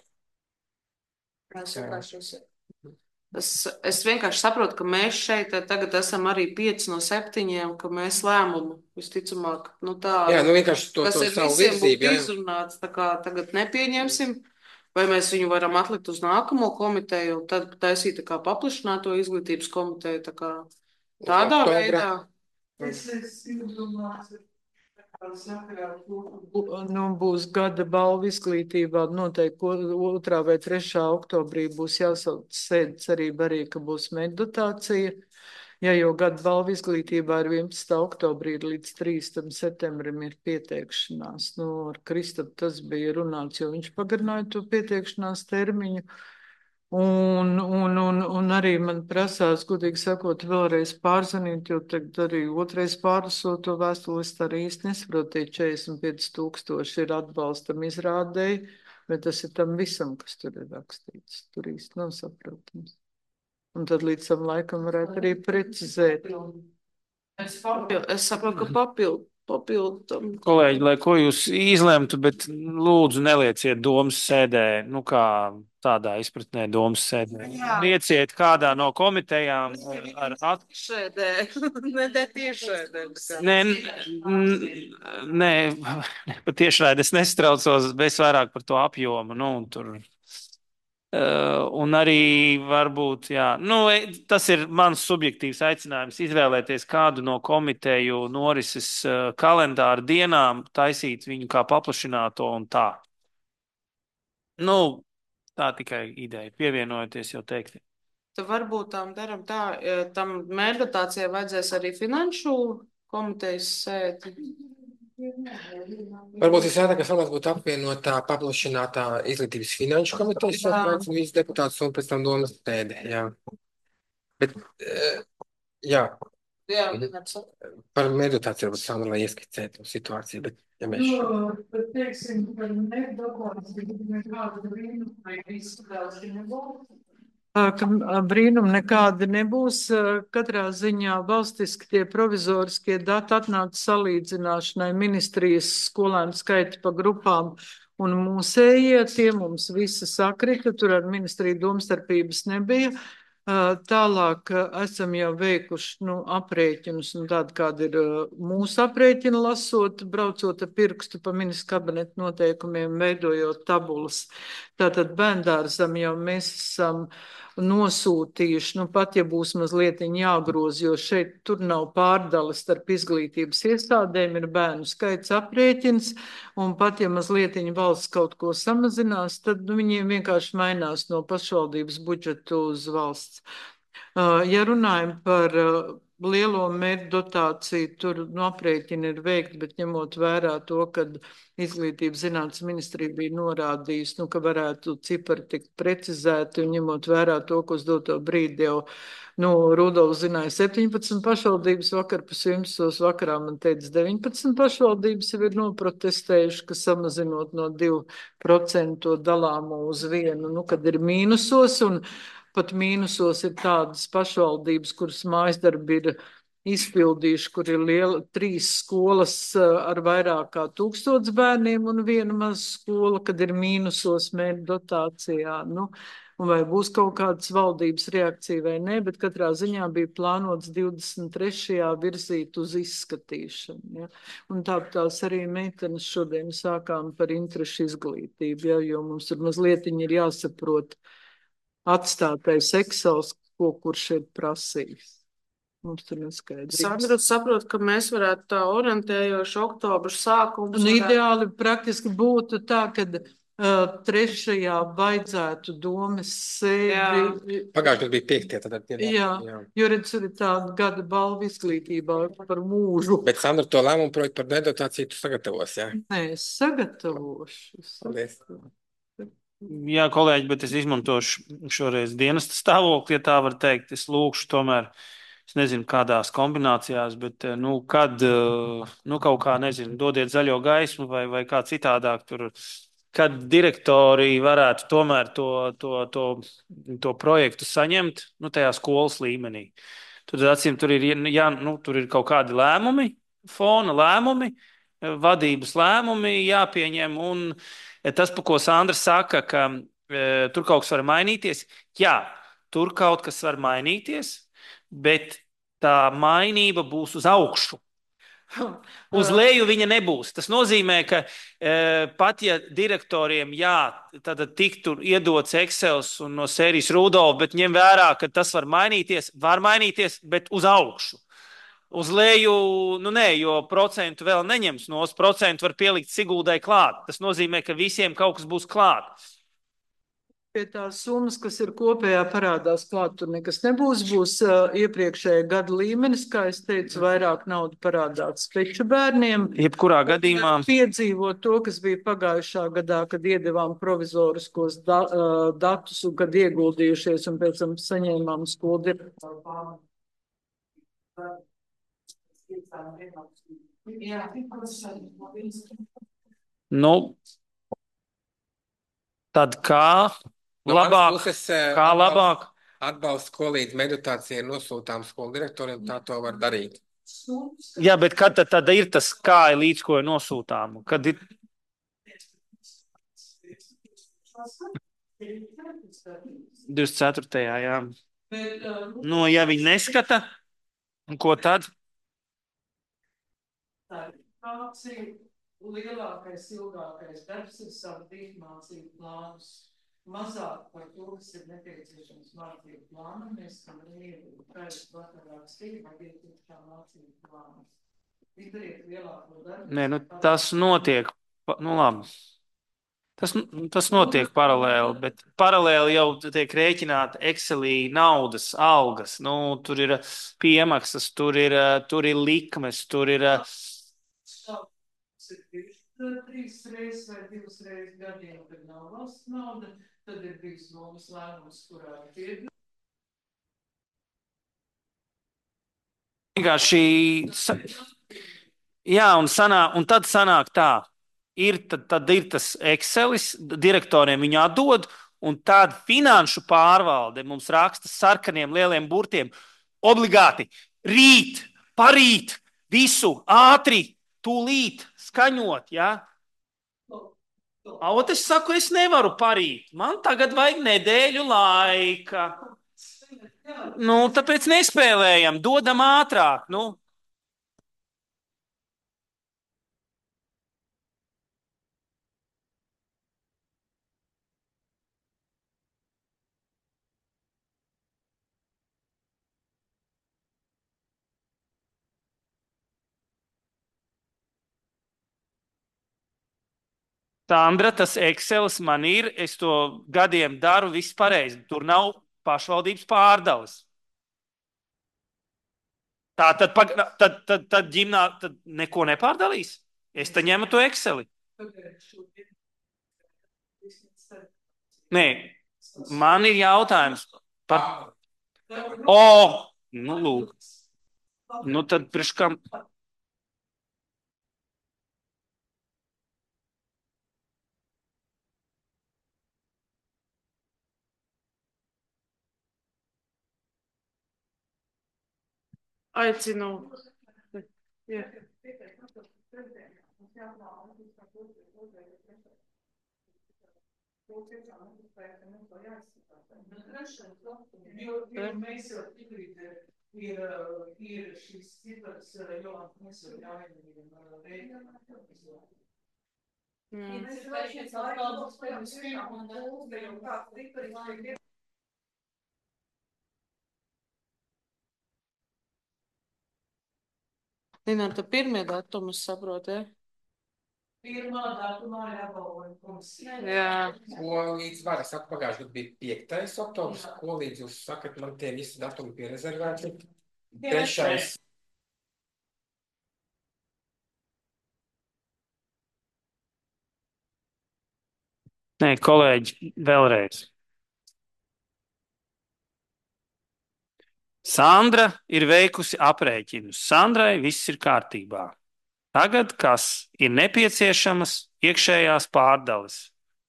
Es vienkārši saprotu, ka mēs šeit tagad esam arī 5 no 7, ka mēs lēmumu visticamāk, jā, nu vienkārši to kas ir savu visiem būtu virzību, jā. izrunāts, tā kā tagad nepieņemsim, vai mēs viņu varam atlikt uz nākamo komiteju un tad taisīt tā kā paplašināto izglītības komiteju, tā kā tādā veidā. Es iedomājos, nu, būs gada balva izglītībā, noteikti 2. vai 3. oktobrī būs jāsauc sēde cerība arī, ka būs meddotācija. Ja jau gada balva izglītībā ir 11. oktobrī līdz 3. septembrim ir pieteikšanās. Nu, ar Kristapu tas bija runāts, jo viņš pagarināja to pieteikšanās termiņu. Un arī man prasās, godīgi sakot, vēlreiz pārzvanīt, jo tagad arī otrais pārlasot to vēstuli, es tā arī īsti nesaprotu, tie 45,000 ir atbalstam izrādēji, bet tas ir tam visam, kas tur ir rakstīts. Tur īsti nav saprotams. Un tad līdz tam laikam varētu arī precizēt. Es saprotu, ka papildu tam. Kolēģi, lai ko jūs izlemtu, bet lūdzu nelieciet domas sēdē, nu kā tādā izpratnē domas sēdē. Jā. Lieciet kādā no komitejām ar Šēdē, ne tiešēdē. Nē, patiešām es nestraucos, bet vairāk par to apjomu, nu, tur. Un arī varbūt, jā, nu, tas ir mans subjektīvs aicinājums izvēlēties kādu no komiteju norises kalendāra dienām, taisīt viņu kā paplašināto un tā. Nu, tā tikai ideja, pievienojoties jau teikti. Tad varbūt tam daram tā, tam mērķdotācijai vajadzēs arī finanšu komitejas sēdi. varbūt visādā formās būtu apvienotā paplašinātā izglītības finanšu komitejas, šo aicinu visus deputātus un pēc tam domas sēde, jā. Bet, jā. Jā, Par meddotāciju varbūt Sandra, lai ieskicētu situāciju, bet ja mēs Bet teiksim, par meddotāciju nekāda brīnuma vai izskatās, ka nebūs. Ka brīnumi nekādi nebūs. Katrā ziņā valstiski tie provizoriskie dati atnāca salīdzināšanai ministrijas skolēnu skaita pa grupām un mūsējie. Tie mums visi sakrita, tur ar ministriju domstarpības nebija. Tālāk esam jau veikuši aprēķinus, un tāda kāda ir mūsu aprēķina lasot, braucot ar pirkstu pa ministru kabinetu noteikumiem, veidojot tabulas. Tātad bērndārzam jau mēs esam nosūtījuši, pat ja būs mazliet jāgroz, jo šeit tur nav pārdales starp izglītības iestādēm, ir bērnu skaits aprēķins, un pat ja mazliet valsts kaut ko samazinās, tad viņiem vienkārši mainās no pašvaldības budžeta uz valsts. Ja runājam par lielo mērķu dotāciju, tur aprēķini ir veikti, bet ņemot vērā to, ka Izglītības zinātnes ministrija bija norādījusi, ka varētu cipari tikt precizēti, un ņemot vērā to, ka uz doto brīdi jau Rudolfs zināja 17 pašvaldības, vakar pa 11. vakarā man teica 19 pašvaldības jau ir noprotestējuši, ka samazinot no 2% dalāmo uz 1, kad ir mīnusos, un pat mīnusos ir tādas pašvaldības, kuras mājasdarbi ir izpildījuši, kur ir 3 skolas ar vairāk kā 1000 bērniem un 1 maza skola, kad ir mīnusos mērķu dotācijā. Un vai būs kaut kādas valdības reakcija vai ne, bet katrā ziņā bija plānots 23. virzīt uz izskatīšanu. Ja? Un tās arī meitenes šodien sākām par interešu izglītību, ja? Jo mums tur mazliet ir jāsaprot atstātais Excels, kurš ir prasījis. Mums tur neskaidrs. Sandra saprot, ka mēs varētu tā orientējoši oktobra sākums. Ideāli praktiski būtu tā, kad 3. vajadzētu domas sēdi. Pagājušajā gadā bija 5. Tad jā, jo redz, ir tāda gada balva izglītībā par mūžu. Bet Sandra, to lēmumu projektu par meddotāciju tu sagatavos, jā? Nē, es sagatavošu. Paldies. Jā, kolēģi, bet es izmantošu šoreiz dienesta stāvokli, ja tā var teikt. Es lūkšu tomēr Es nezinu, kādās kombinācijās, bet, kad, kaut kā, nezinu, dodiet zaļo gaismu vai kā citādāk tur, kad direktori varētu tomēr to projektu saņemt, tajā skolas līmenī. Tur, acīm, tur ir kaut kādi lēmumi, fona lēmumi, vadības lēmumi jāpieņem, un tas, par ko Sandra saka, ka tur kaut kas var mainīties, jā, tur kaut kas var mainīties, bet tā mainība būs uz augšu. Uz leju viņa nebūs. Tas nozīmē, ka pat ja direktoriem, tad tiktu iedots Excels un no sērijas Rudolf, bet ņem vērā, ka tas var mainīties, bet uz augšu. Uz leju, nē, jo procentu vēl neņems no, procentu var pielikt Siguldai klāt. Tas nozīmē, ka visiem kaut kas būs klāt. Pie tās summas, kas ir kopējā parādās klāt, tur nekas nebūs, būs iepriekšējā gada līmenis, kā es teicu, vairāk naudu parādās speču bērniem. Jebkurā gadījumā. Piedzīvot to, kas bija pagājušā gadā, kad iedevām provizoriskos datus un kad ieguldījušies un pēc tam saņēmām skolu direktoru pārnu. Tad kā? Labāk, kā labāk? Atbalsts skolīdz meditācija ir nosūtām skolu direktoriem, tā to var darīt. Jā, bet kad tad ir tas kā līdz ko ir nosūtām? Kad ir... 24. jā. Ja viņi neskata, ko tad? Kāds ir lielākais, ilgākais darbs ir savu informāciju plānus. Mazāk par to, kas ir nepieciešams mācību plānam, mēs tam neievienu kādas vakarāk stīvā ietilpšā mācību plānas. Izdarīt lielāko darbu. Tas notiek, labi. Tas notiek paralēli, bet paralēli jau tiek rēķināta Excelī naudas, algas. Tur ir piemaksas, tur ir likmes, tur ir... 3 reizes vai 2 reizes gadiem, kad nav valsts nauda, tad ir bijis nomas lēmums, kurā ir vienkārši, jā, un tad sanāk tā, tad ir tas Excelis, direktoriem viņu atdod, un tāda finanšu pārvalde mums raksta sarkaniem lieliem burtiem, obligāti, rīt, parīt, visu, ātri, tūlīt, skaņot, jā. Ot, es saku, es nevaru parīt. Man tagad vajag nedēļu laika. Tāpēc nespēlējam, dodam ātrāk, Sandra, tas Excelis man ir, es to gadiem daru viss pareizi. Tur nav pašvaldības pārdales. Tad ģimnā neko nepārdalīs? Es te ņemu to Exceli. Nē, man ir jautājums par... lūk. Tad priekš kam... Aicinu. Jā. Mēs jau ir šis cipars, jo mēs jau jāiemīgam Nina, tu pirmie datumi saproti, ja? Pirmā datumā jābalvoja komisija. Jā. Ko līdz var, es saku, pagājuši gadu bija 5. oktobrs, ko līdz jūs sakat, man tie visi datumi pierezervēti. 3. Nē, kolēģi, vēlreiz. Sandra ir veikusi aprēķinus. Sandrai viss ir kārtībā. Tagad, kas ir nepieciešamas iekšējās pārdales?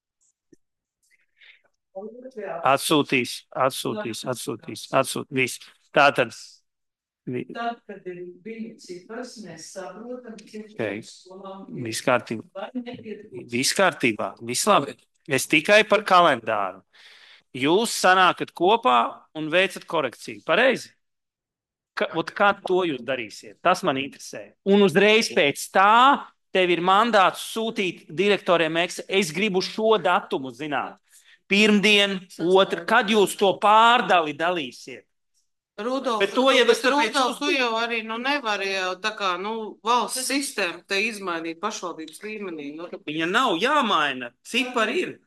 Atsūtīs. Viss. Tātad. Tad, kad ir viņa cipars, mēs saprotam, cik Viss kārtībā. Viss kārtībā. Viss labi. Es tikai par kalendāru. Jūs sanākat kopā un veicat korekciju. Pareizi? Kā to jūs darīsiet? Tas man interesē. Un uzreiz pēc tā tev ir mandāts sūtīt direktoriem Excel. Es gribu šo datumu zināt. Pirmdien, kad jūs to pārdali dalīsiet? Rudolf, Bet to jau es Rudolf, tu jau arī nevari tā kā valsts sistēmu te izmainīt pašvaldības līmenī. Viņa nav jāmaina. Cipari ir.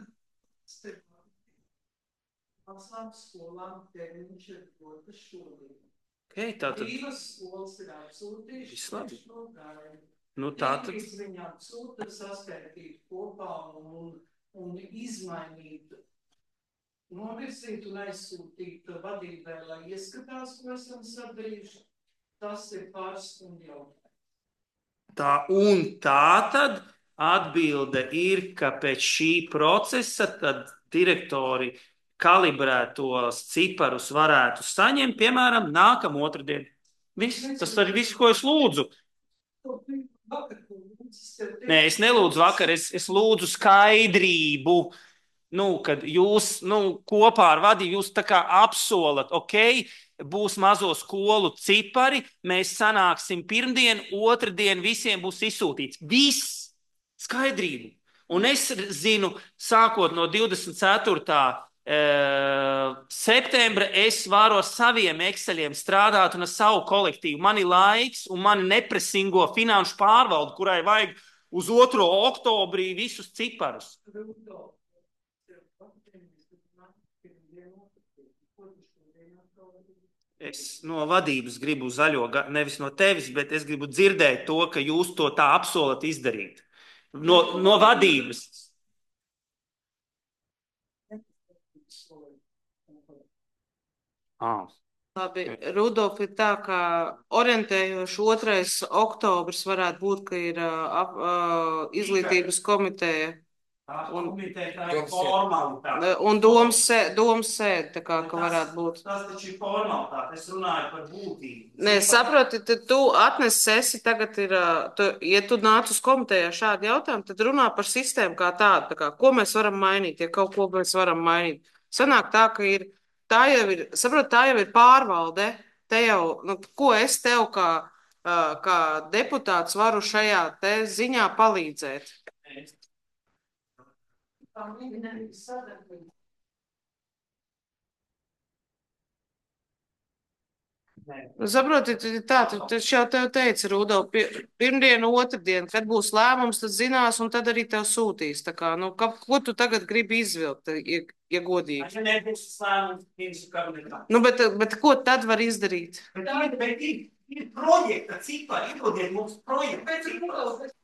Tātad. Divas skolas ir apsūtījušas. Viss labi. Tātad. Viņa apsūta saskaitīt kopā un izmainīt, novirzīt un aizsūtīt vadībai, lai ieskatās, ko esam sadarījuši. Tas ir pārstundu jautājums. Tātad atbilde ir, ka pēc šī procesa tad direktori kalibrētos ciparus varētu saņemt, piemēram, nākamā otrdien. Viss, tas arī viss, ko es lūdzu. Nē, es nelūdzu vakar, es lūdzu skaidrību, kad jūs kopā ar vadību jūs tā kā apsolat, būs mazo skolu cipari, mēs sanāksim pirmdien, otrdien visiem būs izsūtīts. Viss skaidrību. Un es zinu, sākot no 24. Septembra es varu ar saviem Exceliem strādāt un ar savu kolektīvu. Man ir laiks un mani nepresingo finanšu pārvaldu, kurai vajag uz 2. oktobrī visus ciparus. Es no vadības gribu zaļo, nevis no tevis, bet es gribu dzirdēt to, ka jūs to tā apsolat izdarīt. No vadības. Labi, Rudolf, ir tā, ka orientējoši 2. oktobris varētu būt, ka ir izglītības komiteja. Un domas sēde, tā kā varētu būt. Tas taču ir formalitāte, es runāju par būtību. Nē, saproti, tad tu atnesi tagad ja tu nāc uz komitejā šādu jautājumu, tad runā par sistēmu kā tādu, ko mēs varam mainīt, ja kaut ko mēs varam mainīt. Sanāk tā, ka tā jau ir pārvalde, te jau, ko es tev kā deputāts varu šajā te ziņā palīdzēt. Saprotiet, tas jau tev teica, Rudolf, pirmdienu, otrdien, kad būs lēmums, tad zinās, un tad arī tev sūtīs. Tā kā, ko tu tagad gribi izvilkt, ja godīgi? Bet ko tad var izdarīt? Bet ir projekta cipari, iedodiet mums projekta cipari.